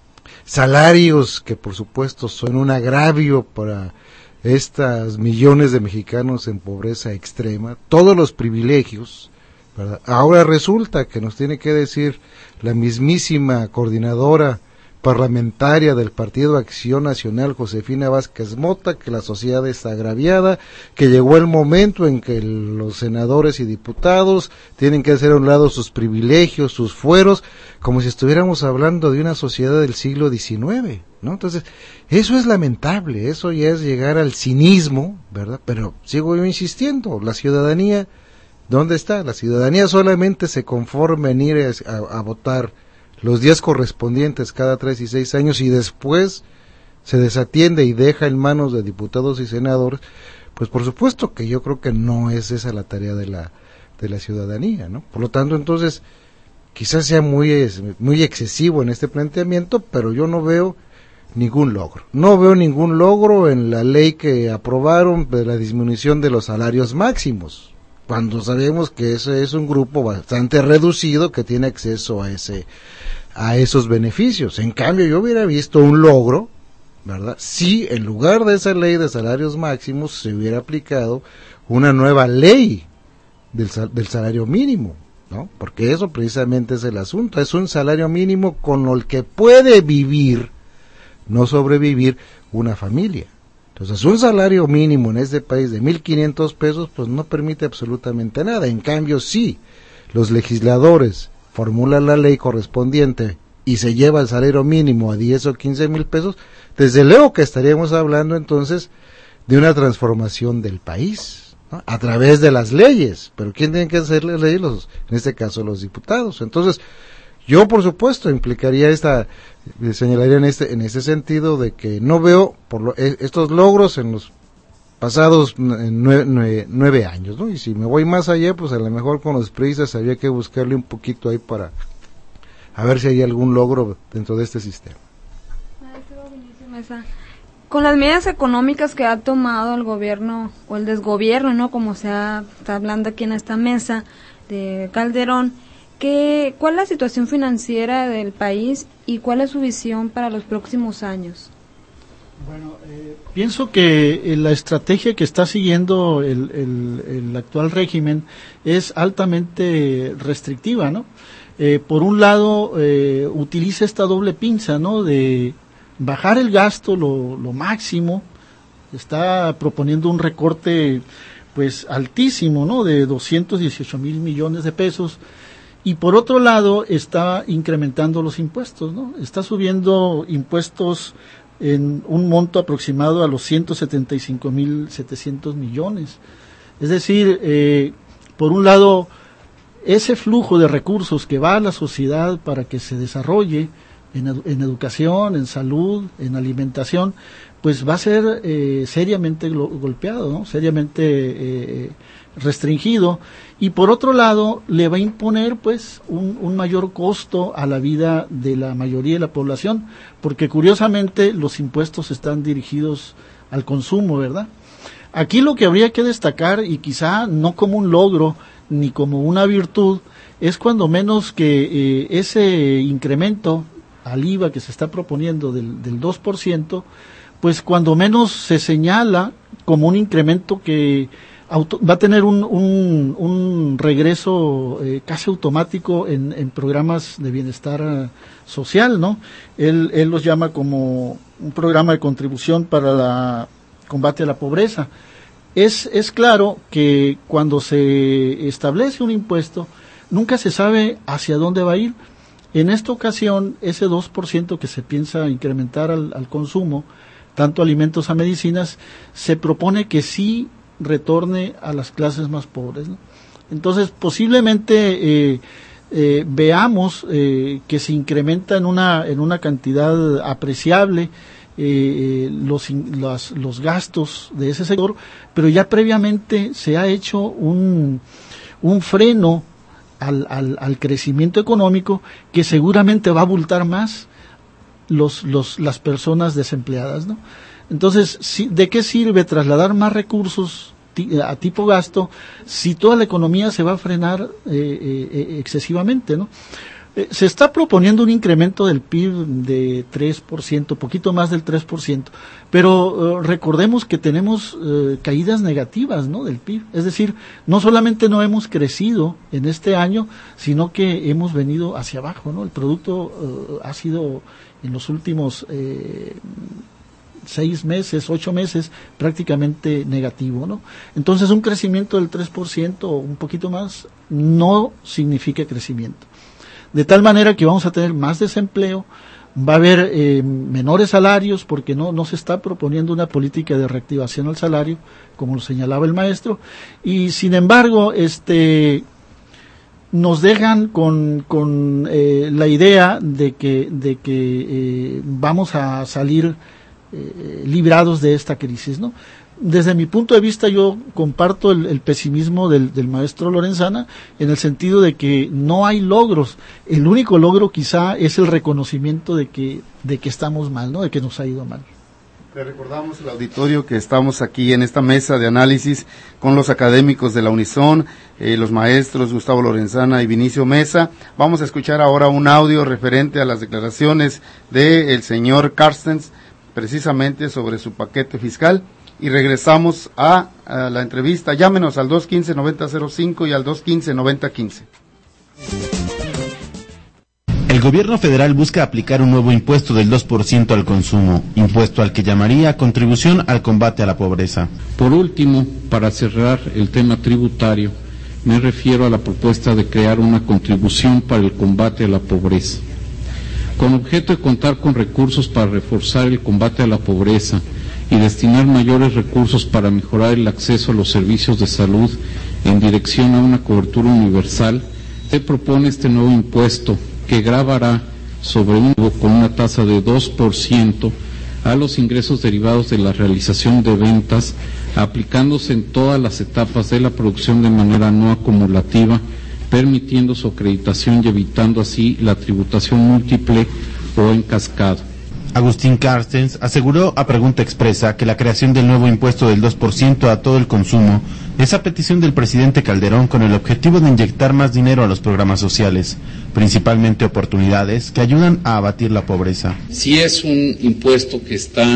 salarios que por supuesto son un agravio para estos millones de mexicanos en pobreza extrema, todos los privilegios, ¿verdad? Ahora resulta que nos tiene que decir la mismísima coordinadora parlamentaria del Partido Acción Nacional, Josefina Vázquez Mota, que la sociedad está agraviada, que llegó el momento en que el, los senadores y diputados tienen que hacer a un lado sus privilegios, sus fueros, como si estuviéramos hablando de una sociedad del siglo diecinueve, ¿no? Entonces, eso es lamentable, eso ya es llegar al cinismo, ¿verdad? Pero sigo yo insistiendo, la ciudadanía, ¿dónde está? La ciudadanía solamente se conforma en ir a, a, a votar los días correspondientes cada tres y seis años y después se desatiende y deja en manos de diputados y senadores, pues por supuesto que yo creo que no es esa la tarea de la de la ciudadanía, ¿no? Por lo tanto, entonces, quizás sea muy muy excesivo en este planteamiento, pero yo no veo ningún logro. No veo ningún logro en la ley que aprobaron de la disminución de los salarios máximos, cuando sabemos que ese es un grupo bastante reducido que tiene acceso a ese a esos beneficios. En cambio, yo hubiera visto un logro, ¿verdad? Si en lugar de esa ley de salarios máximos se hubiera aplicado una nueva ley del, sal, del salario mínimo, ¿no? Porque eso precisamente es el asunto, es un salario mínimo con el que puede vivir, no sobrevivir, una familia. Entonces, un salario mínimo en este país de mil quinientos pesos, pues no permite absolutamente nada. En cambio, sí, los legisladores formulan la ley correspondiente y se lleva el salario mínimo a diez o quince mil pesos, desde luego que estaríamos hablando entonces de una transformación del país, ¿no? A través de las leyes. Pero ¿quién tiene que hacer las leyes? Los, en este caso los diputados. Entonces, yo por supuesto implicaría esta, señalaría en este, en ese sentido de que no veo por lo, estos logros en los pasados nueve, nueve, nueve años, ¿no? Y si me voy más allá, pues a lo mejor con los priistas habría que buscarle un poquito ahí para a ver si hay algún logro dentro de este sistema. Con las medidas económicas que ha tomado el gobierno o el desgobierno, ¿no? Como se ha, está hablando aquí en esta mesa de Calderón, ¿qué, ¿cuál es la situación financiera del país y cuál es su visión para los próximos años? Bueno, eh, pienso que eh, la estrategia que está siguiendo el, el, el actual régimen es altamente restrictiva, ¿no? Eh, por un lado, eh, utiliza esta doble pinza, ¿no? De bajar el gasto lo, lo máximo, está proponiendo un recorte, pues, altísimo, ¿no? De doscientos dieciocho mil millones de pesos, y por otro lado, está incrementando los impuestos, ¿no? Está subiendo impuestos en un monto aproximado a los ciento setenta y cinco mil setecientos millones. Es decir, eh, por un lado, ese flujo de recursos que va a la sociedad para que se desarrolle en, edu en educación, en salud, en alimentación, pues va a ser eh, seriamente golpeado, ¿no? Seriamente eh, restringido, y por otro lado le va a imponer pues un, un mayor costo a la vida de la mayoría de la población, porque curiosamente los impuestos están dirigidos al consumo, ¿verdad? Aquí lo que habría que destacar, y quizá no como un logro ni como una virtud, es cuando menos que eh, ese incremento al I V A que se está proponiendo del, del dos por ciento, pues cuando menos se señala como un incremento que auto, va a tener un, un, un regreso eh, casi automático en, en programas de bienestar uh, social, ¿no? Él, él los llama como un programa de contribución para la combate a la pobreza. Es, es claro que cuando se establece un impuesto, nunca se sabe hacia dónde va a ir. En esta ocasión, ese dos por ciento que se piensa incrementar al, al consumo, tanto alimentos a medicinas, se propone que sí retorne a las clases más pobres, ¿no? Entonces, posiblemente eh, eh, veamos eh, que se incrementa en una, en una cantidad apreciable eh, los, los, los gastos de ese sector, pero ya previamente se ha hecho un, un freno al, al, al crecimiento económico que seguramente va a abultar más los, los, las personas desempleadas, ¿no? Entonces, ¿de qué sirve trasladar más recursos a tipo gasto si toda la economía se va a frenar eh, eh, excesivamente, ¿no? Eh, se está proponiendo un incremento del P I B de tres por ciento, poquito más del tres por ciento, pero eh, recordemos que tenemos eh, caídas negativas, ¿no?, del P I B. Es decir, no solamente no hemos crecido en este año, sino que hemos venido hacia abajo, ¿no? El producto eh, ha sido en los últimos eh, seis meses, ocho meses, prácticamente negativo, ¿no? Entonces, un crecimiento del tres por ciento o un poquito más no significa crecimiento. De tal manera que vamos a tener más desempleo, va a haber eh, menores salarios, porque no, no se está proponiendo una política de reactivación al salario, como lo señalaba el maestro, y sin embargo, este... nos dejan con, con eh, la idea de que, de que eh, vamos a salir eh, librados de esta crisis, ¿no? Desde mi punto de vista, yo comparto el, el pesimismo del, del maestro Lorenzana, en el sentido de que no hay logros. El único logro quizá es el reconocimiento de que, de que estamos mal, ¿no?, de que nos ha ido mal. Le recordamos al auditorio que estamos aquí en esta mesa de análisis con los académicos de la Unison, eh, los maestros Gustavo Lorenzana y Vinicio Mesa. Vamos a escuchar ahora un audio referente a las declaraciones del señor Carstens, precisamente sobre su paquete fiscal, y regresamos a, a la entrevista. Llámenos al dos uno cinco, nueve cero cero cinco y al dos uno cinco, nueve cero uno cinco. El gobierno federal busca aplicar un nuevo impuesto del dos por ciento al consumo, impuesto al que llamaría contribución al combate a la pobreza. Por último, para cerrar el tema tributario, me refiero a la propuesta de crear una contribución para el combate a la pobreza. Con objeto de contar con recursos para reforzar el combate a la pobreza y destinar mayores recursos para mejorar el acceso a los servicios de salud en dirección a una cobertura universal, se propone este nuevo impuesto que gravará sobre un con una tasa de dos por ciento a los ingresos derivados de la realización de ventas, aplicándose en todas las etapas de la producción de manera no acumulativa, permitiendo su acreditación y evitando así la tributación múltiple o en cascada. Agustín Carstens aseguró a pregunta expresa que la creación del nuevo impuesto del dos por ciento a todo el consumo es a petición del presidente Calderón con el objetivo de inyectar más dinero a los programas sociales, principalmente oportunidades que ayudan a abatir la pobreza. Sí es un impuesto que está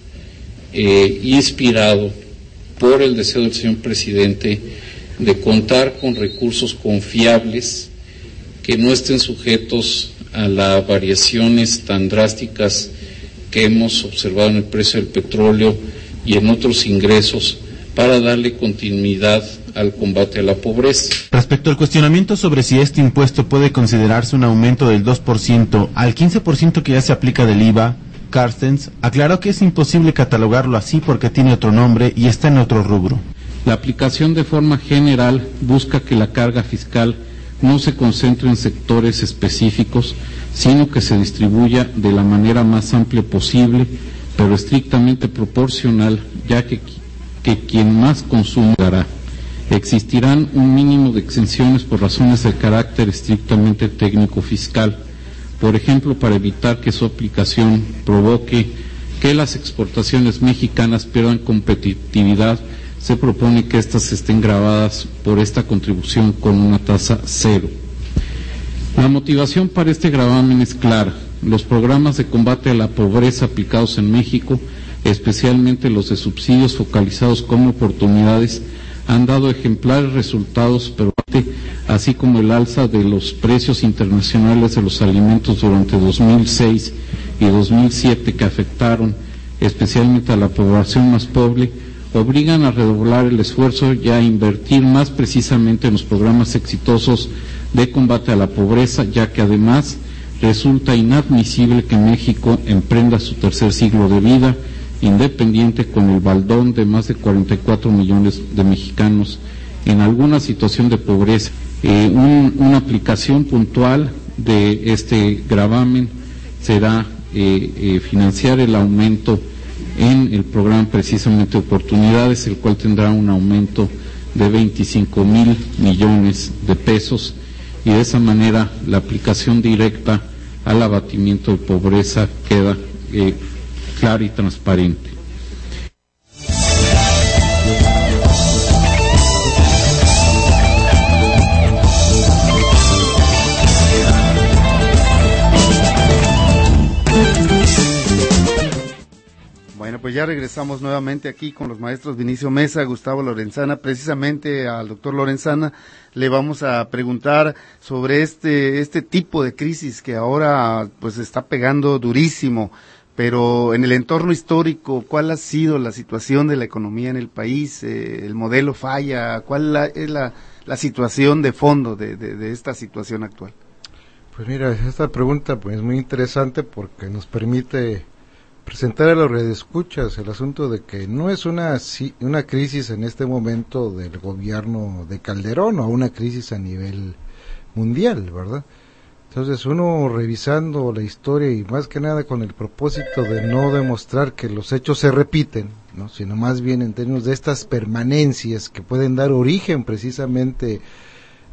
eh, inspirado por el deseo del señor presidente de contar con recursos confiables que no estén sujetos a las variaciones tan drásticas que hemos observado en el precio del petróleo y en otros ingresos, para darle continuidad al combate a la pobreza. Respecto al cuestionamiento sobre si este impuesto puede considerarse un aumento del dos por ciento al quince por ciento que ya se aplica del I V A, Carstens aclaró que es imposible catalogarlo así porque tiene otro nombre y está en otro rubro. La aplicación de forma general busca que la carga fiscal no se concentre en sectores específicos, sino que se distribuya de la manera más amplia posible, pero estrictamente proporcional, ya que, que quien más consume dará. Existirán un mínimo de exenciones por razones de carácter estrictamente técnico-fiscal, por ejemplo, para evitar que su aplicación provoque que las exportaciones mexicanas pierdan competitividad. Se propone que éstas estén gravadas por esta contribución con una tasa cero. La motivación para este gravamen es clara. Los programas de combate a la pobreza aplicados en México, especialmente los de subsidios focalizados como oportunidades, han dado ejemplares resultados, pero así como el alza de los precios internacionales de los alimentos durante dos mil seis y dos mil siete, que afectaron especialmente a la población más pobre, obligan a redoblar el esfuerzo y a invertir más precisamente en los programas exitosos de combate a la pobreza, ya que además resulta inadmisible que México emprenda su tercer siglo de vida independiente con el baldón de más de cuarenta y cuatro millones de mexicanos en alguna situación de pobreza. Eh, un, una aplicación puntual de este gravamen será eh, eh, financiar el aumento en el programa precisamente Oportunidades, el cual tendrá un aumento de veinticinco mil millones de pesos, y de esa manera la aplicación directa al abatimiento de pobreza queda eh, clara y transparente. Bueno, pues ya regresamos nuevamente aquí con los maestros Vinicio Mesa, Gustavo Lorenzana. Precisamente al doctor Lorenzana le vamos a preguntar sobre este este tipo de crisis que ahora pues está pegando durísimo, pero en el entorno histórico, ¿cuál ha sido la situación de la economía en el país? Eh, ¿El modelo falla? ¿Cuál la, es la, la situación de fondo de, de, de esta situación actual? Pues mira, esta pregunta pues es muy interesante porque nos permite presentar a los radioescuchas el asunto de que no es una una crisis en este momento del gobierno de Calderón o una crisis a nivel mundial, ¿verdad? Entonces uno revisando la historia y más que nada con el propósito de no demostrar que los hechos se repiten, ¿no?, sino más bien en términos de estas permanencias que pueden dar origen precisamente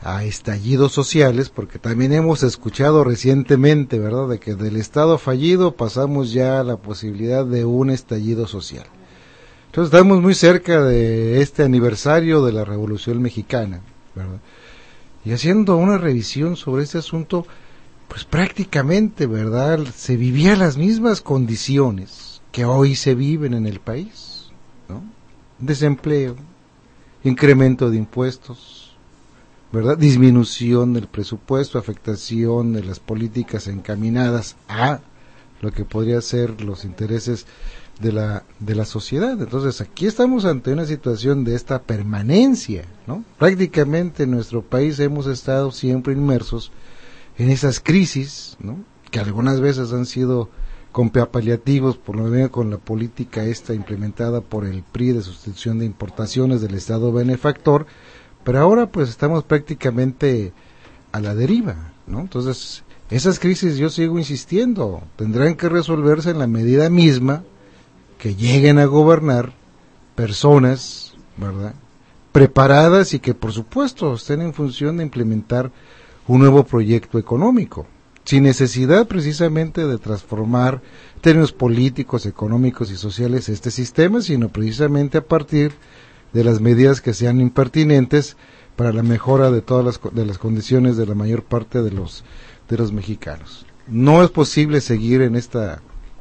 a estallidos sociales, porque también hemos escuchado recientemente, ¿verdad?, de que del Estado fallido pasamos ya a la posibilidad de un estallido social. Entonces estamos muy cerca de este aniversario de la Revolución Mexicana, ¿verdad? Y haciendo una revisión sobre este asunto, pues prácticamente, ¿verdad?, se vivían las mismas condiciones que hoy se viven en el país, ¿no? Desempleo, incremento de impuestos, ¿verdad?, disminución del presupuesto, afectación de las políticas encaminadas a lo que podría ser los intereses de la de la sociedad. Entonces aquí estamos ante una situación de esta permanencia, ¿no? Prácticamente en nuestro país hemos estado siempre inmersos en esas crisis, ¿no?, que algunas veces han sido con paliativos, por lo menos con la política esta implementada por el P R I de sustitución de importaciones del Estado benefactor, pero ahora pues estamos prácticamente a la deriva, ¿no? Entonces esas crisis, yo sigo insistiendo, tendrán que resolverse en la medida misma que lleguen a gobernar personas, ¿verdad?, preparadas y que por supuesto estén en función de implementar un nuevo proyecto económico, sin necesidad precisamente de transformar en términos políticos, económicos y sociales este sistema, sino precisamente a partir de las medidas que sean impertinentes para la mejora de todas las, de las condiciones de la mayor parte de los de los mexicanos. No es posible seguir en esta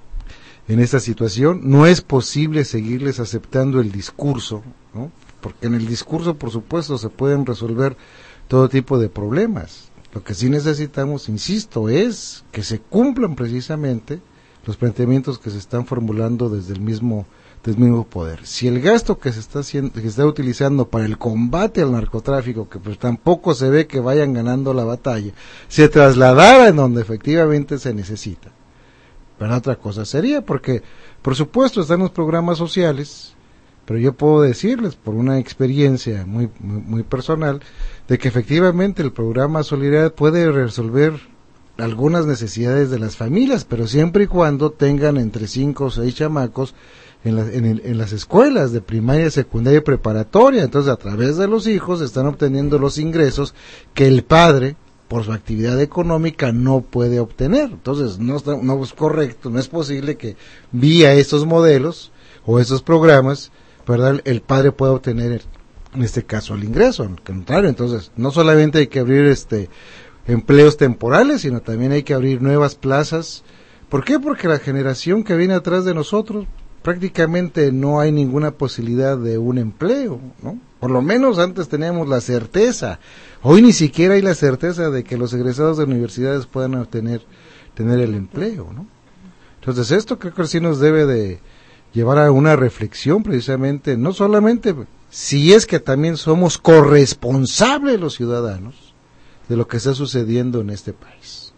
en esta situación, no es posible seguirles aceptando el discurso, ¿no?, porque en el discurso, por supuesto, se pueden resolver todo tipo de problemas. Lo que sí necesitamos, insisto, es que se cumplan precisamente los planteamientos que se están formulando desde el mismo del mismo poder. Si el gasto que se está haciendo, que se está utilizando para el combate al narcotráfico, que pues tampoco se ve que vayan ganando la batalla, se trasladara en donde efectivamente se necesita, pero otra cosa sería, porque por supuesto están los programas sociales, pero yo puedo decirles por una experiencia muy, muy, muy personal, de que efectivamente el programa Solidaridad puede resolver algunas necesidades de las familias, pero siempre y cuando tengan entre cinco o seis chamacos en, la, en, el, en las escuelas de primaria, secundaria y preparatoria. Entonces a través de los hijos están obteniendo los ingresos que el padre, por su actividad económica, no puede obtener. Entonces no, está, no es correcto, no es posible que vía estos modelos o estos programas, ¿verdad?, el padre pueda obtener en este caso el ingreso. Al contrario, entonces no solamente hay que abrir este empleos temporales, sino también hay que abrir nuevas plazas. ¿Por qué? Porque la generación que viene atrás de nosotros prácticamente no hay ninguna posibilidad de un empleo, ¿no? Por lo menos antes teníamos la certeza, hoy ni siquiera hay la certeza de que los egresados de universidades puedan obtener tener el empleo, ¿no? Entonces esto creo que sí nos debe de llevar a una reflexión precisamente, no solamente si es que también somos corresponsables los ciudadanos de lo que está sucediendo en este país.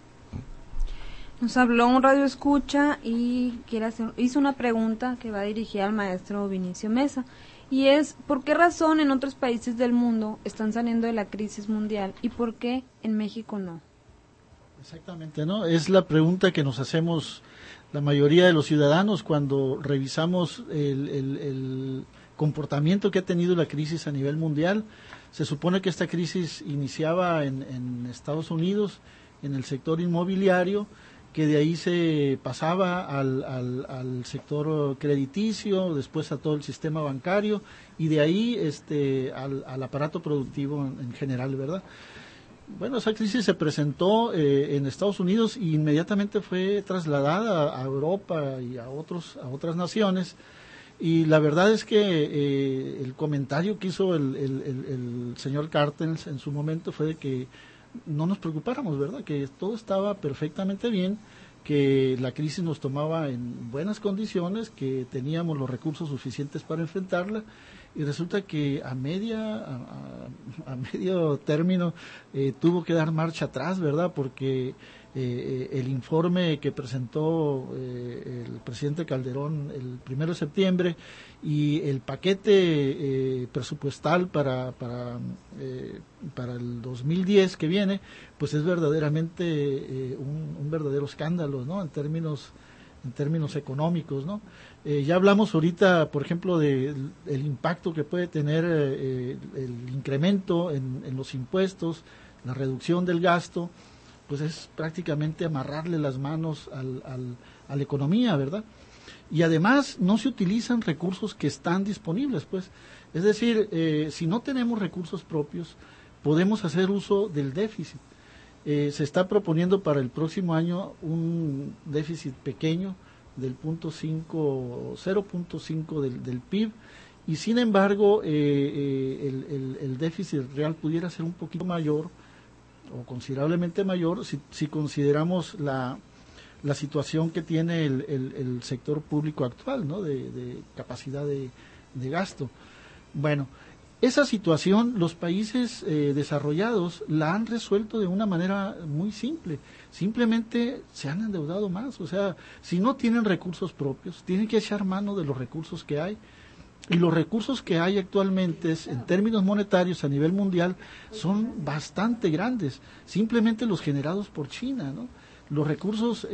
Nos habló un radio escucha y quiere hacer, hizo una pregunta que va dirigida al maestro Vinicio Mesa, y es: ¿por qué razón en otros países del mundo están saliendo de la crisis mundial y por qué en México no? Exactamente, ¿no? Es la pregunta que nos hacemos la mayoría de los ciudadanos cuando revisamos el, el, el comportamiento que ha tenido la crisis a nivel mundial. Se supone que esta crisis iniciaba en, en Estados Unidos, en el sector inmobiliario, que de ahí se pasaba al, al, al sector crediticio, después a todo el sistema bancario, y de ahí este al, al aparato productivo en, en general, ¿verdad? Bueno, esa crisis se presentó eh, en Estados Unidos y inmediatamente fue trasladada a Europa y a otros a otras naciones. Y la verdad es que eh, el comentario que hizo el, el, el, el señor Cartens en su momento fue de que no nos preocupáramos, ¿verdad? Que todo estaba perfectamente bien, que la crisis nos tomaba en buenas condiciones, que teníamos los recursos suficientes para enfrentarla, y resulta que a media a, a, a medio término eh, tuvo que dar marcha atrás, ¿verdad? Porque eh, el informe que presentó eh, el presidente Calderón el primero de septiembre y el paquete eh, presupuestal para para eh, para el dos mil diez que viene, pues es verdaderamente eh, un, un verdadero escándalo, ¿no? En términos en términos económicos, ¿no? Eh, ya hablamos ahorita, por ejemplo, del de impacto que puede tener eh, el incremento en, en los impuestos, la reducción del gasto, pues es prácticamente amarrarle las manos al, al, a la economía, ¿verdad? Y además no se utilizan recursos que están disponibles, pues. Es decir, eh, si no tenemos recursos propios, podemos hacer uso del déficit. Eh, se está proponiendo para el próximo año un déficit pequeño del punto cinco, cero punto cinco del, del P I B, y sin embargo eh, eh, el, el, el déficit real pudiera ser un poquito mayor o considerablemente mayor si, si consideramos la, la situación que tiene el, el, el sector público actual, ¿no? de, de capacidad de, de gasto. Bueno, esa situación los países eh, desarrollados la han resuelto de una manera muy simple. Simplemente se han endeudado más. O sea, si no tienen recursos propios, tienen que echar mano de los recursos que hay. Y los recursos que hay actualmente, en términos monetarios a nivel mundial, son bastante grandes. Simplemente los generados por China, ¿no? Los recursos eh,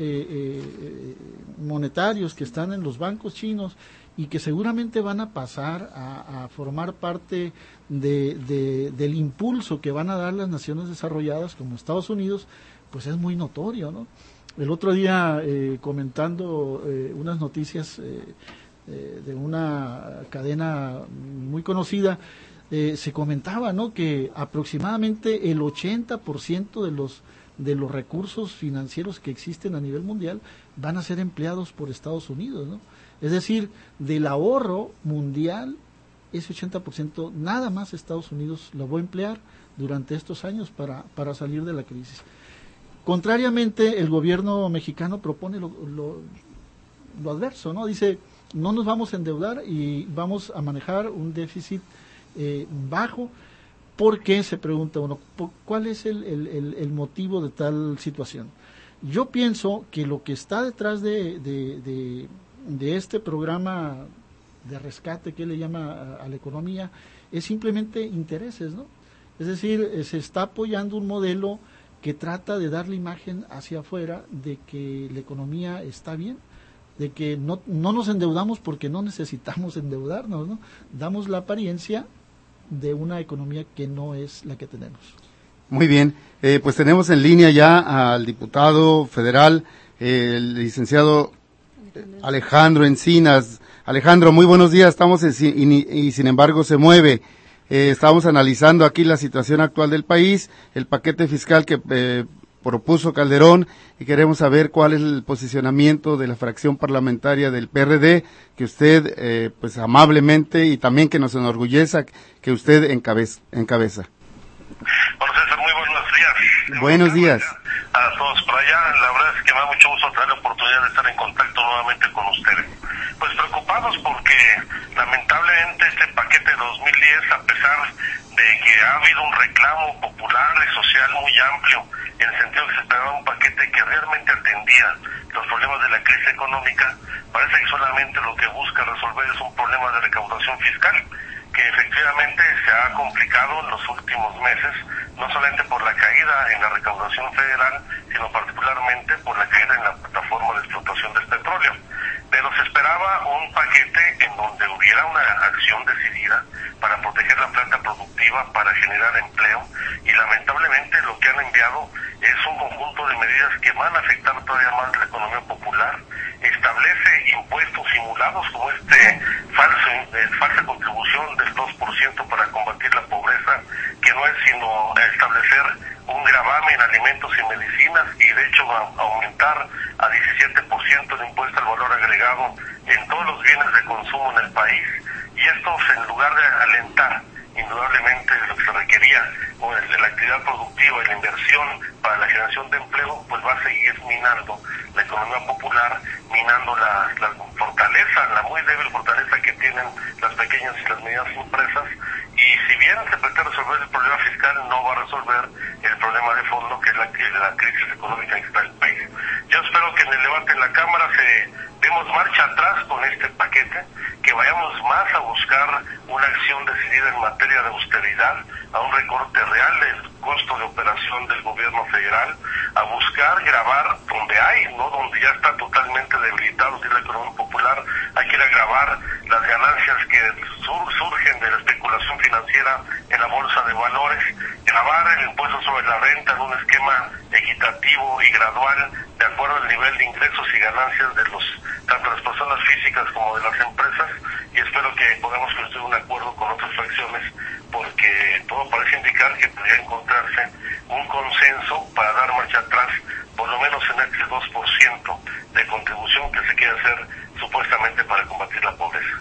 eh, monetarios que están en los bancos chinos y que seguramente van a pasar a, a formar parte de, de, del impulso que van a dar las naciones desarrolladas como Estados Unidos, pues es muy notorio, ¿no? El otro día eh, comentando eh, unas noticias eh, eh, de una cadena muy conocida, eh, se comentaba, ¿no?, que aproximadamente el ochenta por ciento de los de los recursos financieros que existen a nivel mundial van a ser empleados por Estados Unidos, ¿no? Es decir, del ahorro mundial, ese ochenta por ciento nada más Estados Unidos lo va a emplear durante estos años para, para salir de la crisis. Contrariamente, el gobierno mexicano propone lo, lo, lo adverso, ¿no? Dice, no nos vamos a endeudar y vamos a manejar un déficit eh, bajo. ¿Por qué? Se pregunta uno, ¿cuál es el, el, el motivo de tal situación? Yo pienso que lo que está detrás de, de, de, de este programa de rescate que le llama a, a la economía es simplemente intereses, ¿no? Es decir, se está apoyando un modelo que trata de dar la imagen hacia afuera de que la economía está bien, de que no, no nos endeudamos porque no necesitamos endeudarnos, ¿no? Damos la apariencia de una economía que no es la que tenemos. Muy bien, eh, pues tenemos en línea ya al diputado federal, eh, el licenciado Alejandro Encinas. Alejandro, muy buenos días, estamos en, y, y sin embargo se mueve. Eh, estamos analizando aquí la situación actual del país, el paquete fiscal que eh, propuso Calderón, y queremos saber cuál es el posicionamiento de la fracción parlamentaria del P R D, que usted, eh, pues amablemente, y también que nos enorgulleza que usted encabeza. encabeza. Bueno, César, muy buenos días. Buenos días. A todos por allá, la verdad es que me da mucho gusto tener la oportunidad de estar en contacto nuevamente con ustedes. Pues preocupados porque lamentablemente este paquete de dos mil diez, a pesar de que ha habido un reclamo popular y social muy amplio, en el sentido que se esperaba un paquete que realmente atendía los problemas de la crisis económica, parece que solamente lo que busca resolver es un problema de recaudación fiscal, que efectivamente se ha complicado en los últimos meses, no solamente por la caída en la recaudación federal, sino particularmente por la caída en la plataforma de explotación del petróleo. Pero se esperaba un paquete en donde hubiera una acción decidida para proteger la planta productiva, para generar empleo, y lamentablemente lo que han enviado es un conjunto de medidas que van a afectar todavía más la economía popular. Establece impuestos simulados como este falso eh, falsa contribución del dos por ciento para combatir la pobreza, que no es sino establecer un gravamen en alimentos y medicinas, y de hecho va a aumentar a diecisiete por ciento el impuesto al valor agregado en todos los bienes de consumo en el país. Y esto, en lugar de alentar indudablemente lo que se requería, o el de la actividad productiva y la inversión para la generación de empleo, pues va a seguir minando la economía popular, minando la, la fortaleza, la muy débil fortaleza que tienen las pequeñas y las medianas empresas. Y si bien se pretende resolver el problema fiscal, no va a resolver el problema de fondo, que es la, que, la crisis económica en que está el país. Yo espero que en el debate en la Cámara se demos marcha atrás con este paquete, que vayamos más a buscar una acción decidida en materia de austeridad, a un recorte real del costo de operación del gobierno federal, a buscar gravar donde hay, no donde ya está totalmente debilitado que es la economía popular, hay que agravar las ganancias que sur, surgen de la especulación financiera en la bolsa de valores, gravar el impuesto sobre la renta en un esquema equitativo y gradual de acuerdo al nivel de ingresos y ganancias de los tanto las personas físicas como de las empresas, y espero que podamos construir un acuerdo con otras fracciones, porque todo parece indicar que podría encontrarse un consenso para dar marcha atrás, por lo menos en este dos por ciento de contribución que se quiere hacer supuestamente para combatir la pobreza.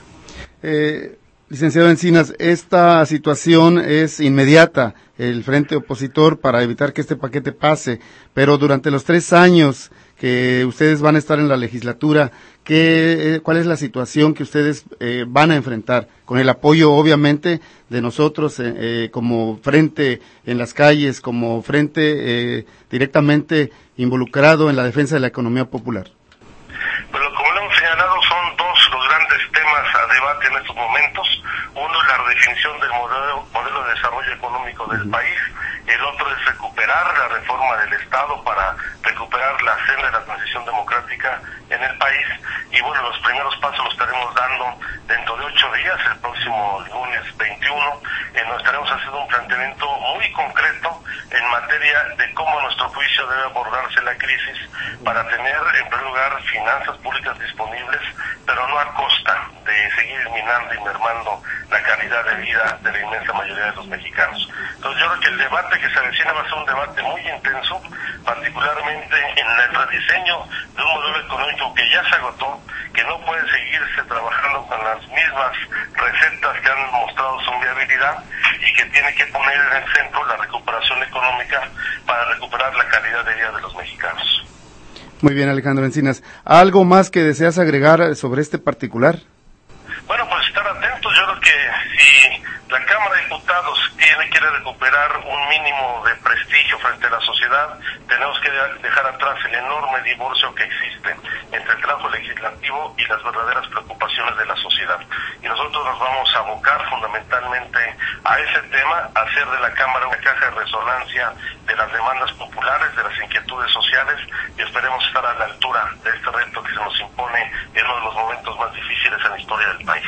Eh, licenciado Encinas, esta situación es inmediata, el frente opositor, para evitar que este paquete pase, pero durante los tres años que ustedes van a estar en la legislatura, ¿qué, eh, ¿cuál es la situación que ustedes eh, van a enfrentar? Con el apoyo, obviamente, de nosotros eh, eh, como frente en las calles, como frente eh, directamente involucrado en la defensa de la economía popular. Bueno, como lo hemos señalado, son dos los grandes temas a debate en estos momentos. Uno es la redefinición del modelo, modelo de desarrollo económico del uh-huh. país. El otro es recuperar la reforma del Estado para recuperar la senda de la transición democrática en el país. Y bueno, los primeros pasos los estaremos dando dentro de ocho días, el próximo lunes veintiuno. Eh, nos estaremos haciendo un planteamiento muy concreto en materia de cómo a nuestro juicio debe abordarse la crisis para tener, en primer lugar, finanzas públicas disponibles, pero no a costa de seguir minando y mermando la calidad de vida de la inmensa mayoría de los mexicanos. Entonces yo creo que el debate que se avecina va a ser un debate muy intenso, particularmente en el rediseño de un modelo económico que ya se agotó, que no puede seguirse trabajando con las mismas recetas que han mostrado su viabilidad y que tiene que poner en el centro la recuperación económica para recuperar la calidad de vida de los mexicanos. Muy bien, Alejandro Encinas. ¿Algo más que deseas agregar sobre este particular? Bueno, pues estar atentos. Yo creo que si la Cámara de Diputados tiene quiere recuperar un mínimo de prestigio frente a la sociedad, tenemos que dejar atrás el enorme divorcio que existe entre el trabajo legislativo y las verdaderas preocupaciones de la sociedad. Y nosotros nos vamos a abocar fundamentalmente a ese tema, a hacer de la Cámara una caja de resonancia de las demandas populares, de las inquietudes sociales, y esperemos estar a la altura de este reto que se nos impone en uno de los momentos más difíciles en la historia del país.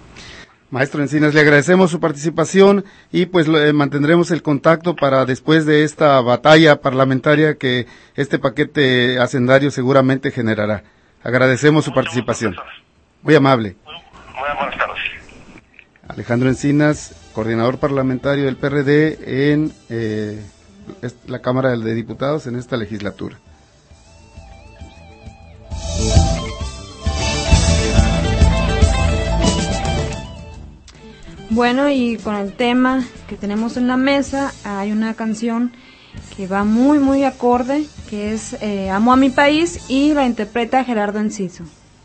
Maestro Encinas, le agradecemos su participación y pues eh, mantendremos el contacto para después de esta batalla parlamentaria que este paquete hacendario seguramente generará. Agradecemos su participación. Muy amable. Muy buenas tardes. Alejandro Encinas, coordinador parlamentario del P R D en eh, la Cámara de Diputados en esta legislatura. Bueno, y con el tema que tenemos en la mesa, hay una canción que va muy, muy acorde, que es eh, Amo a mi país, y la interpreta Gerardo Enciso.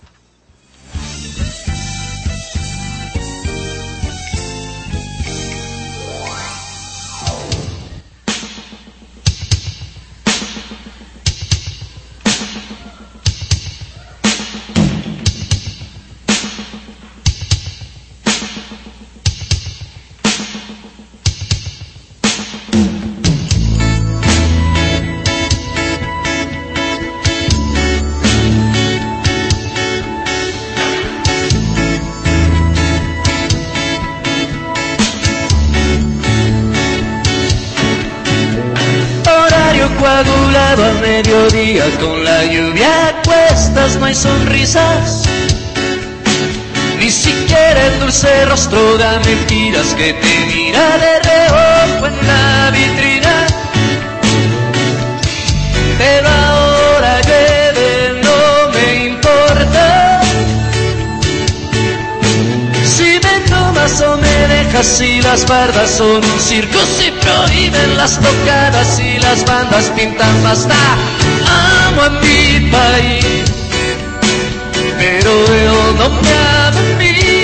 Coagulado al mediodía, con la lluvia a cuestas, no hay sonrisas, ni siquiera el dulce rostro da mentiras que te mira de reojo en la vitrina. Pero ahora llueve, no me importa si me tomas o me dejas, si las bardas son un circo, si prohíben las tocadas y las bandas pintan basta. Amo a mi país, pero él no me ama a mí.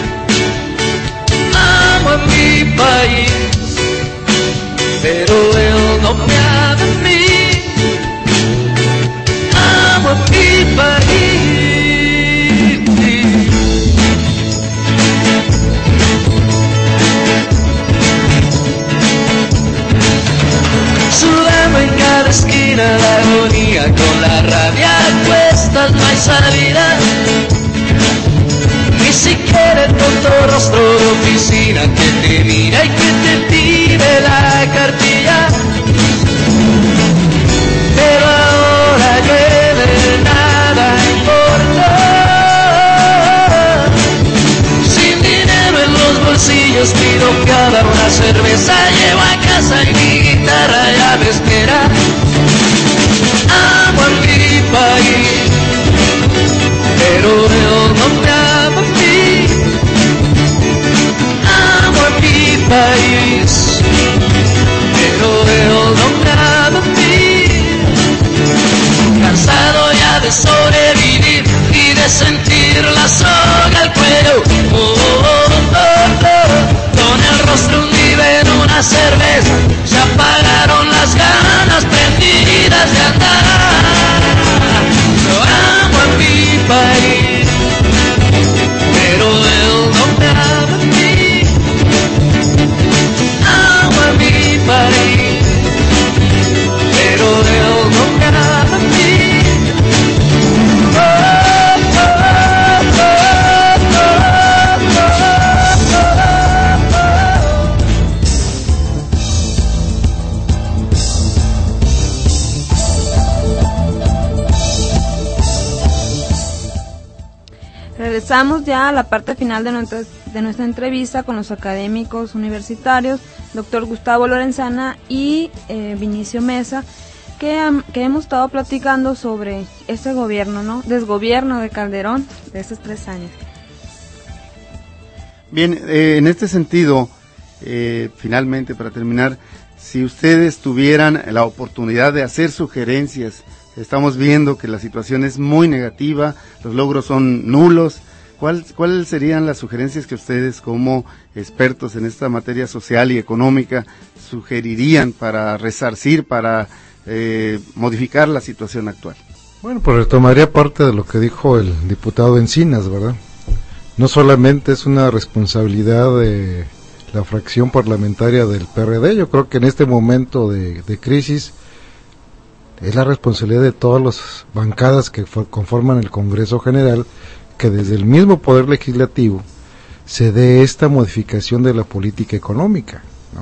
Amo a mi país, pero él no me ama a mí. Amo a mi país. Sudando en cada esquina la agonía con la rabia esquinas no hay salida, ni siquiera el tonto rostro de oficina que te mira y que te pide la cartilla. Pero ahora llueve, nada importa. Sin dinero en los bolsillos pido cada una cerveza, llevo a casa y mi guitarra ya me espera. Amo a mi país, pero él no me ama a mí. Amo a mi país, pero él no me ama a mí. Cansado ya de sobrevivir y de sentir la soga al cuello, oh, oh, oh, oh, oh. Con el rostro hundido en una cerveza, se apagaron las ganas prendidas de andar. Yo amo a mi país, pero él no me ama a mí. Amo a mi país, pero él no me ama a mí. Regresamos ya a la parte final de nuestra, de nuestra entrevista con los académicos universitarios, doctor Gustavo Lorenzana y eh, Vinicio Mesa, que, um, que hemos estado platicando sobre este gobierno, ¿no? Desgobierno de Calderón de estos tres años. Bien, eh, en este sentido, eh, finalmente para terminar, si ustedes tuvieran la oportunidad de hacer sugerencias, estamos viendo que la situación es muy negativa, los logros son nulos. ¿Cuál, ¿Cuáles serían las sugerencias que ustedes como expertos en esta materia social y económica sugerirían para resarcir, para eh, modificar la situación actual? Bueno, pues retomaría parte de lo que dijo el diputado Encinas, ¿verdad? No solamente es una responsabilidad de la fracción parlamentaria del P R D, yo creo que en este momento de, de crisis es la responsabilidad de todas las bancadas que conforman el Congreso General, que desde el mismo Poder Legislativo se dé esta modificación de la política económica, ¿no?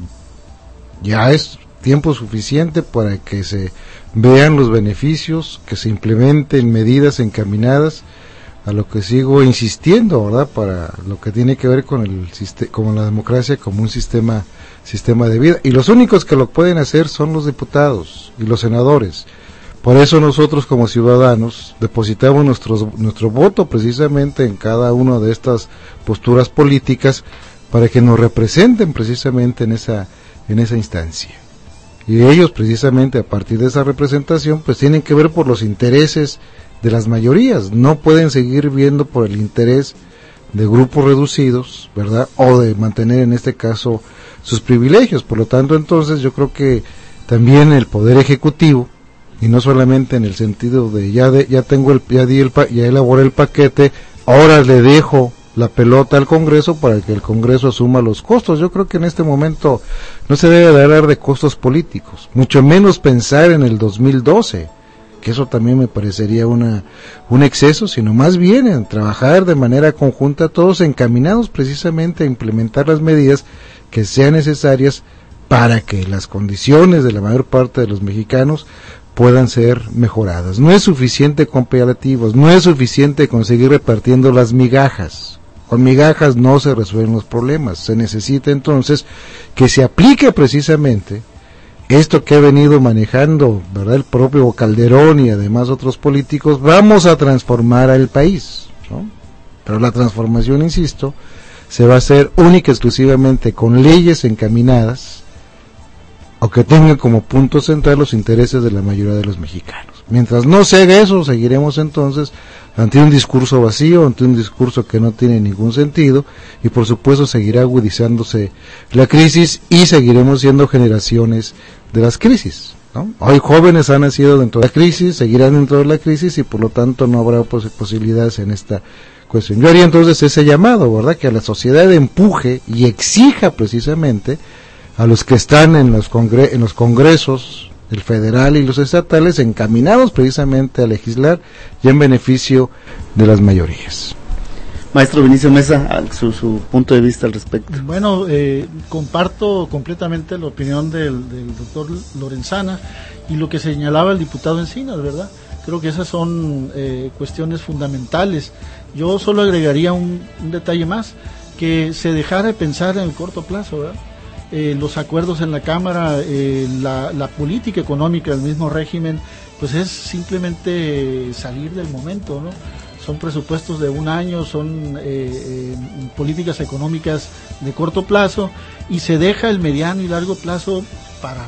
Ya es tiempo suficiente para que se vean los beneficios, que se implementen medidas encaminadas a lo que sigo insistiendo, ¿verdad? Para lo que tiene que ver con el con la democracia como un sistema sistema de vida, y los únicos que lo pueden hacer son los diputados y los senadores. Por eso nosotros como ciudadanos depositamos nuestro, nuestro voto precisamente en cada una de estas posturas políticas para que nos representen precisamente en esa, en esa instancia. Y ellos precisamente a partir de esa representación pues tienen que ver por los intereses de las mayorías, no pueden seguir viendo por el interés de grupos reducidos, ¿verdad? O de mantener en este caso sus privilegios. Por lo tanto, entonces yo creo que también el Poder Ejecutivo, y no solamente en el sentido de ya de, ya tengo el ya di el ya elaboré el paquete, ahora le dejo la pelota al Congreso para que el Congreso asuma los costos. Yo creo que en este momento no se debe de hablar de costos políticos, mucho menos pensar en el dos mil doce, que eso también me parecería una un exceso, sino más bien en trabajar de manera conjunta todos encaminados precisamente a implementar las medidas que sean necesarias para que las condiciones de la mayor parte de los mexicanos puedan ser mejoradas. No es suficiente con paliativos, no es suficiente con seguir repartiendo las migajas. Con migajas no se resuelven los problemas. Se necesita entonces que se aplique precisamente esto que ha venido manejando, ¿verdad?, el propio Calderón y además otros políticos. Vamos a transformar al país, ¿no? Pero la transformación, insisto, se va a hacer única y exclusivamente con leyes encaminadas o que tengan como punto central los intereses de la mayoría de los mexicanos. Mientras no se haga eso, seguiremos entonces ante un discurso vacío, ante un discurso que no tiene ningún sentido, y por supuesto seguirá agudizándose la crisis y seguiremos siendo generaciones de las crisis, ¿no? Hoy jóvenes han nacido dentro de la crisis, seguirán dentro de la crisis y por lo tanto no habrá pos posibilidades en esta cuestión. Yo haría entonces ese llamado, ¿verdad?, que a la sociedad empuje y exija precisamente a los que están en los, congre en los congresos el federal y los estatales, encaminados precisamente a legislar y en beneficio de las mayorías. Maestro Vinicio Mesa, su, su punto de vista al respecto. Bueno, eh, comparto completamente la opinión del, del doctor Lorenzana y lo que señalaba el diputado Encinas, ¿verdad? Creo que esas son eh, cuestiones fundamentales. Yo solo agregaría un, un detalle más, que se dejara de pensar en el corto plazo, ¿verdad? Eh, los acuerdos en la Cámara, eh, la, la política económica del mismo régimen, pues es simplemente salir del momento, ¿no? Son presupuestos de un año, son eh, eh, políticas económicas de corto plazo, y se deja el mediano y largo plazo para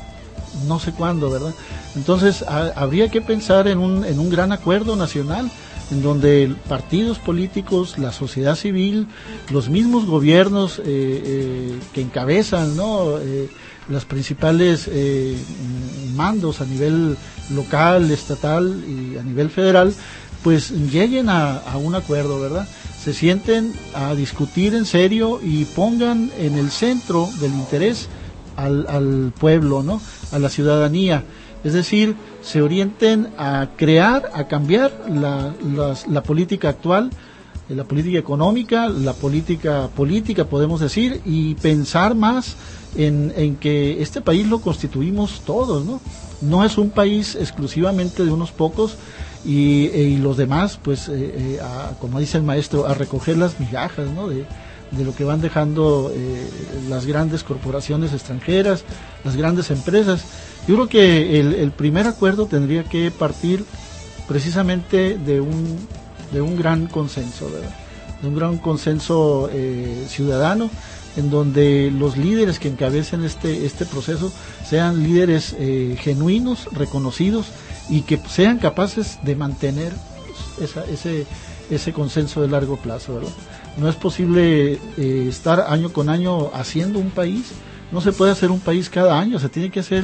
no sé cuándo, ¿verdad? Entonces a, habría que pensar en un, en un gran acuerdo nacional, en donde partidos políticos, la sociedad civil, los mismos gobiernos eh, eh, que encabezan, ¿no? Eh, las principales eh, mandos a nivel local, estatal y a nivel federal, pues lleguen a, a un acuerdo, ¿verdad? Se sienten a discutir en serio y pongan en el centro del interés al, al pueblo, ¿no? A la ciudadanía. Es decir, se orienten a crear, a cambiar la, la, la política actual, la política económica, la política política, podemos decir, y pensar más en, en que este país lo constituimos todos, ¿no? No es un país exclusivamente de unos pocos, y, y los demás, pues, eh, eh, a, como dice el maestro, a recoger las migajas, ¿no? De, de lo que van dejando eh, las grandes corporaciones extranjeras, las grandes empresas. Yo creo que el, el primer acuerdo tendría que partir precisamente de un de un gran consenso, ¿verdad? De un gran consenso eh, ciudadano, en donde los líderes que encabecen este este proceso sean líderes eh, genuinos, reconocidos, y que sean capaces de mantener esa, ese ese consenso de largo plazo, ¿verdad? No es posible eh, estar año con año haciendo un país. No se puede hacer un país cada año, se tiene que hacer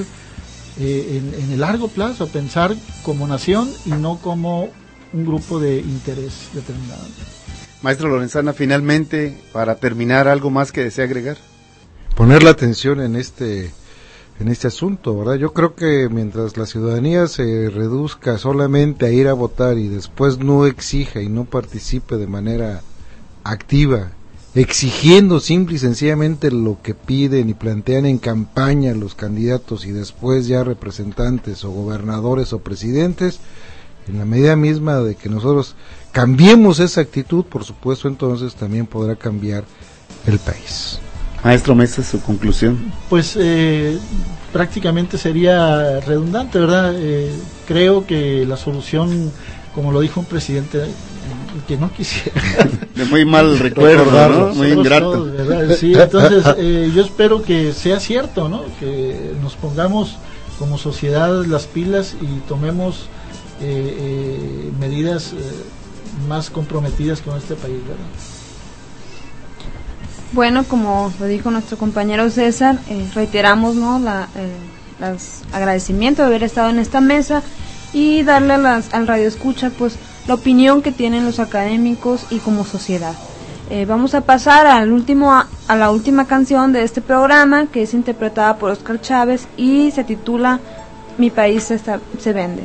eh, en, en el largo plazo, pensar como nación y no como un grupo de interés determinado. Maestro Lorenzana, finalmente, para terminar, ¿algo más que desea agregar? Poner la atención en este en este asunto, ¿verdad? Yo creo que mientras la ciudadanía se reduzca solamente a ir a votar y después no exija y no participe de manera activa, exigiendo simple y sencillamente lo que piden y plantean en campaña los candidatos y después ya representantes o gobernadores o presidentes, en la medida misma de que nosotros cambiemos esa actitud, por supuesto, entonces también podrá cambiar el país. Maestro Mesa, su conclusión. Pues eh, prácticamente sería redundante, ¿verdad? Eh, creo que la solución, como lo dijo un presidente que no quisiera, de muy mal recuerdo, ¿no? Muy ingrato. Todos, ¿verdad? Sí, entonces eh, yo espero que sea cierto, ¿no? Que nos pongamos como sociedad las pilas y tomemos eh, eh, medidas eh, más comprometidas con este país, ¿verdad? Bueno, como lo dijo nuestro compañero César, eh, reiteramos, ¿no? La, eh, los agradecimientos de haber estado en esta mesa y darle a las, al radio escucha, pues, la opinión que tienen los académicos y como sociedad. Eh, vamos a pasar al último, a, a la última canción de este programa, que es interpretada por Oscar Chávez y se titula Mi país se, está, se vende.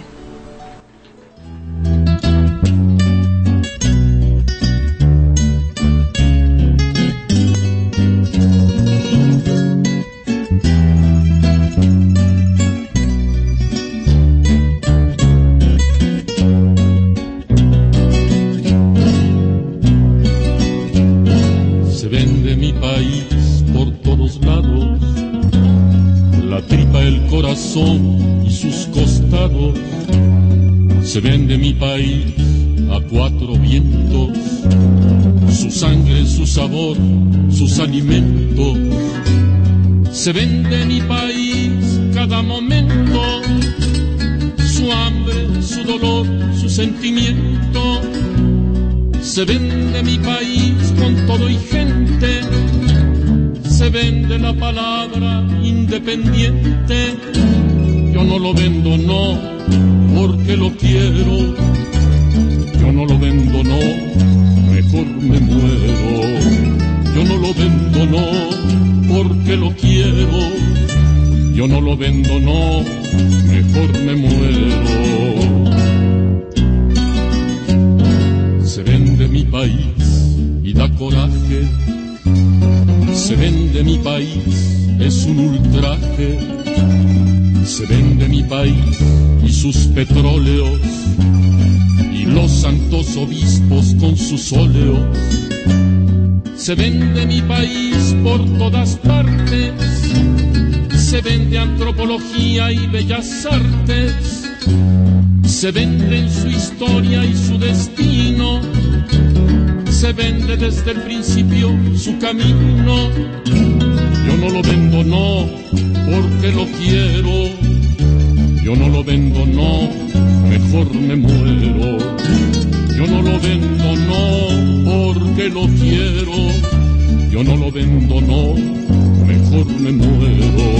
Y sus costados, se vende mi país a cuatro vientos, su sangre, su sabor, sus alimentos. Se vende mi país cada momento, su hambre, su dolor, su sentimiento. Se vende mi país con todo y gente, se vende la palabra independiente. Yo no lo vendo, no, porque lo quiero. Yo no lo vendo, no, mejor me muero. Yo no lo vendo, no, porque lo quiero. Yo no lo vendo, no, Se vende mi país, es un ultraje. Se vende mi país y sus petróleos, y los santos obispos con sus óleos. Se vende mi país por todas partes. Se vende antropología y bellas artes. Se vende en su historia y su destino. Se vende desde el principio su camino. Yo no lo vendo, no, porque lo quiero. Yo no lo vendo, no, mejor me muero. Yo no lo vendo, no, porque lo quiero. Yo no lo vendo, no, mejor me muero.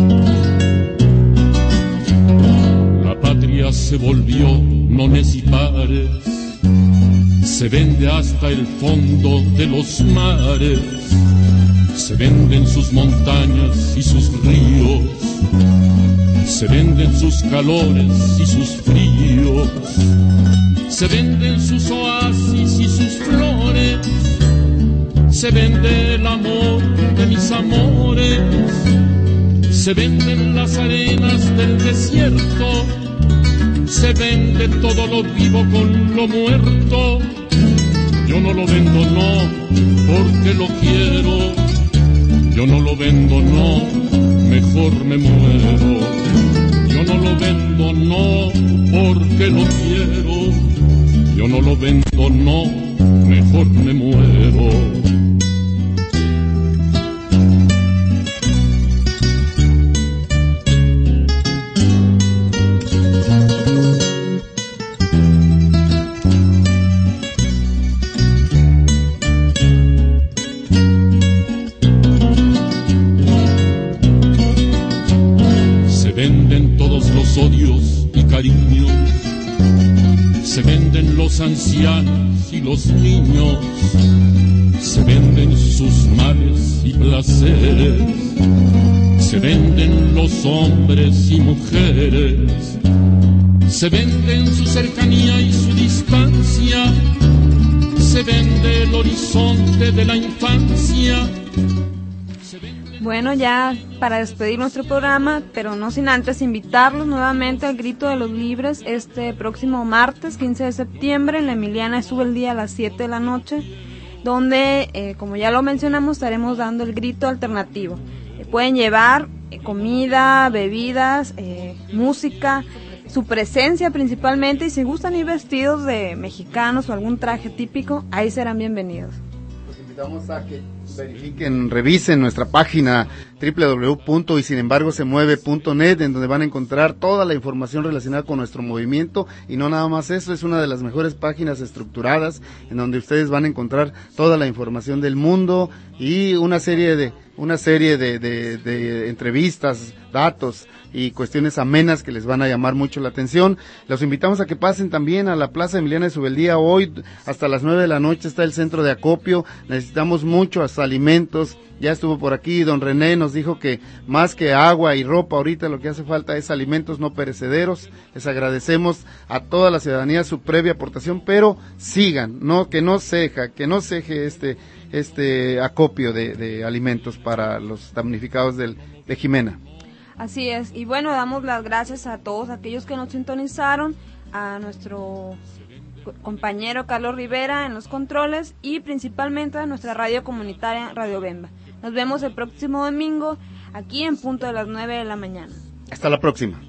La patria se volvió, no pares. Se vende hasta el fondo de los mares. Se venden sus montañas y sus ríos. Se venden sus calores y sus fríos. Se venden sus oasis y sus flores. Se vende el amor de mis amores. Se venden las arenas del desierto. Se vende todo lo vivo con lo muerto. Yo no lo vendo, no, porque lo quiero. Yo no lo vendo, no, mejor me muero. Yo no lo vendo, no, porque lo quiero. Yo no lo vendo, no, mejor me muero. Odios y cariños, se venden los ancianos y los niños, se venden sus males y placeres, se venden los hombres y mujeres, se venden su cercanía y su distancia, se vende el horizonte de la infancia. Bueno, ya para despedir nuestro programa, pero no sin antes invitarlos nuevamente al Grito de los Libres este próximo martes quince de septiembre en la Emiliana Subeldía a las siete de la noche, donde, eh, como ya lo mencionamos, estaremos dando el grito alternativo. Eh, pueden llevar eh, comida, bebidas, eh, música, su presencia principalmente, y si gustan ir vestidos de mexicanos o algún traje típico, ahí serán bienvenidos. Los invitamos a que verifiquen, revisen nuestra página doble u doble u doble u punto y sin embargo se mueve punto net, en donde van a encontrar toda la información relacionada con nuestro movimiento, y no nada más eso, es una de las mejores páginas estructuradas en donde ustedes van a encontrar toda la información del mundo y una serie de una serie de, de, de entrevistas, datos y cuestiones amenas que les van a llamar mucho la atención. Los invitamos a que pasen también a la Plaza Emiliana de Subeldía. Hoy hasta las nueve de la noche está el centro de acopio. Necesitamos muchos alimentos. Ya estuvo por aquí don René, nos dijo que más que agua y ropa ahorita lo que hace falta es alimentos no perecederos. Les agradecemos a toda la ciudadanía su previa aportación, pero sigan, no que no ceja, que no ceje este este acopio de, de alimentos para los damnificados del, de Jimena. Así es, y bueno, damos las gracias a todos aquellos que nos sintonizaron, a nuestro compañero Carlos Rivera en los controles y principalmente a nuestra radio comunitaria Radio Bemba. Nos vemos el próximo domingo aquí en punto de las nueve de la mañana. Hasta la próxima.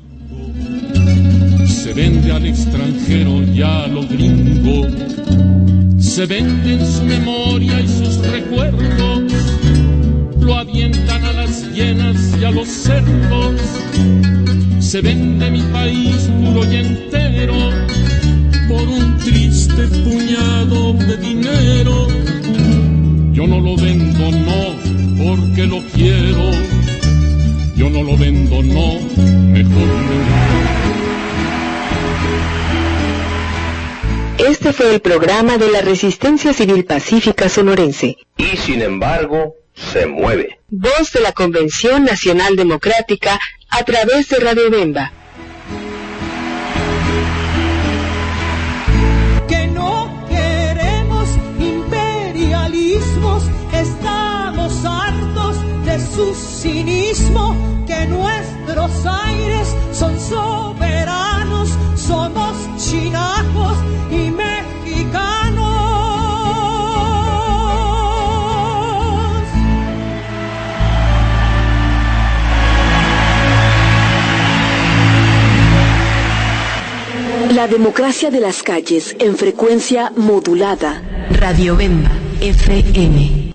Se vende al extranjero ya lo gringo, se venden su memoria y sus recuerdos, lo avientan a las hienas y a los cerdos. Se vende mi país puro y entero por un triste puñado de dinero. Yo no lo vendo, no, porque lo quiero. Yo no lo vendo, no, mejor me... Este fue el programa de la Resistencia Civil Pacífica Sonorense. Y sin embargo, se mueve. Voz de la Convención Nacional Democrática a través de Radio Bemba. Que no queremos imperialismos, estamos hartos su cinismo, que nuestros aires son soberanos, somos chinacos y mexicanos. La democracia de las calles en frecuencia modulada. Radio Bemba F M.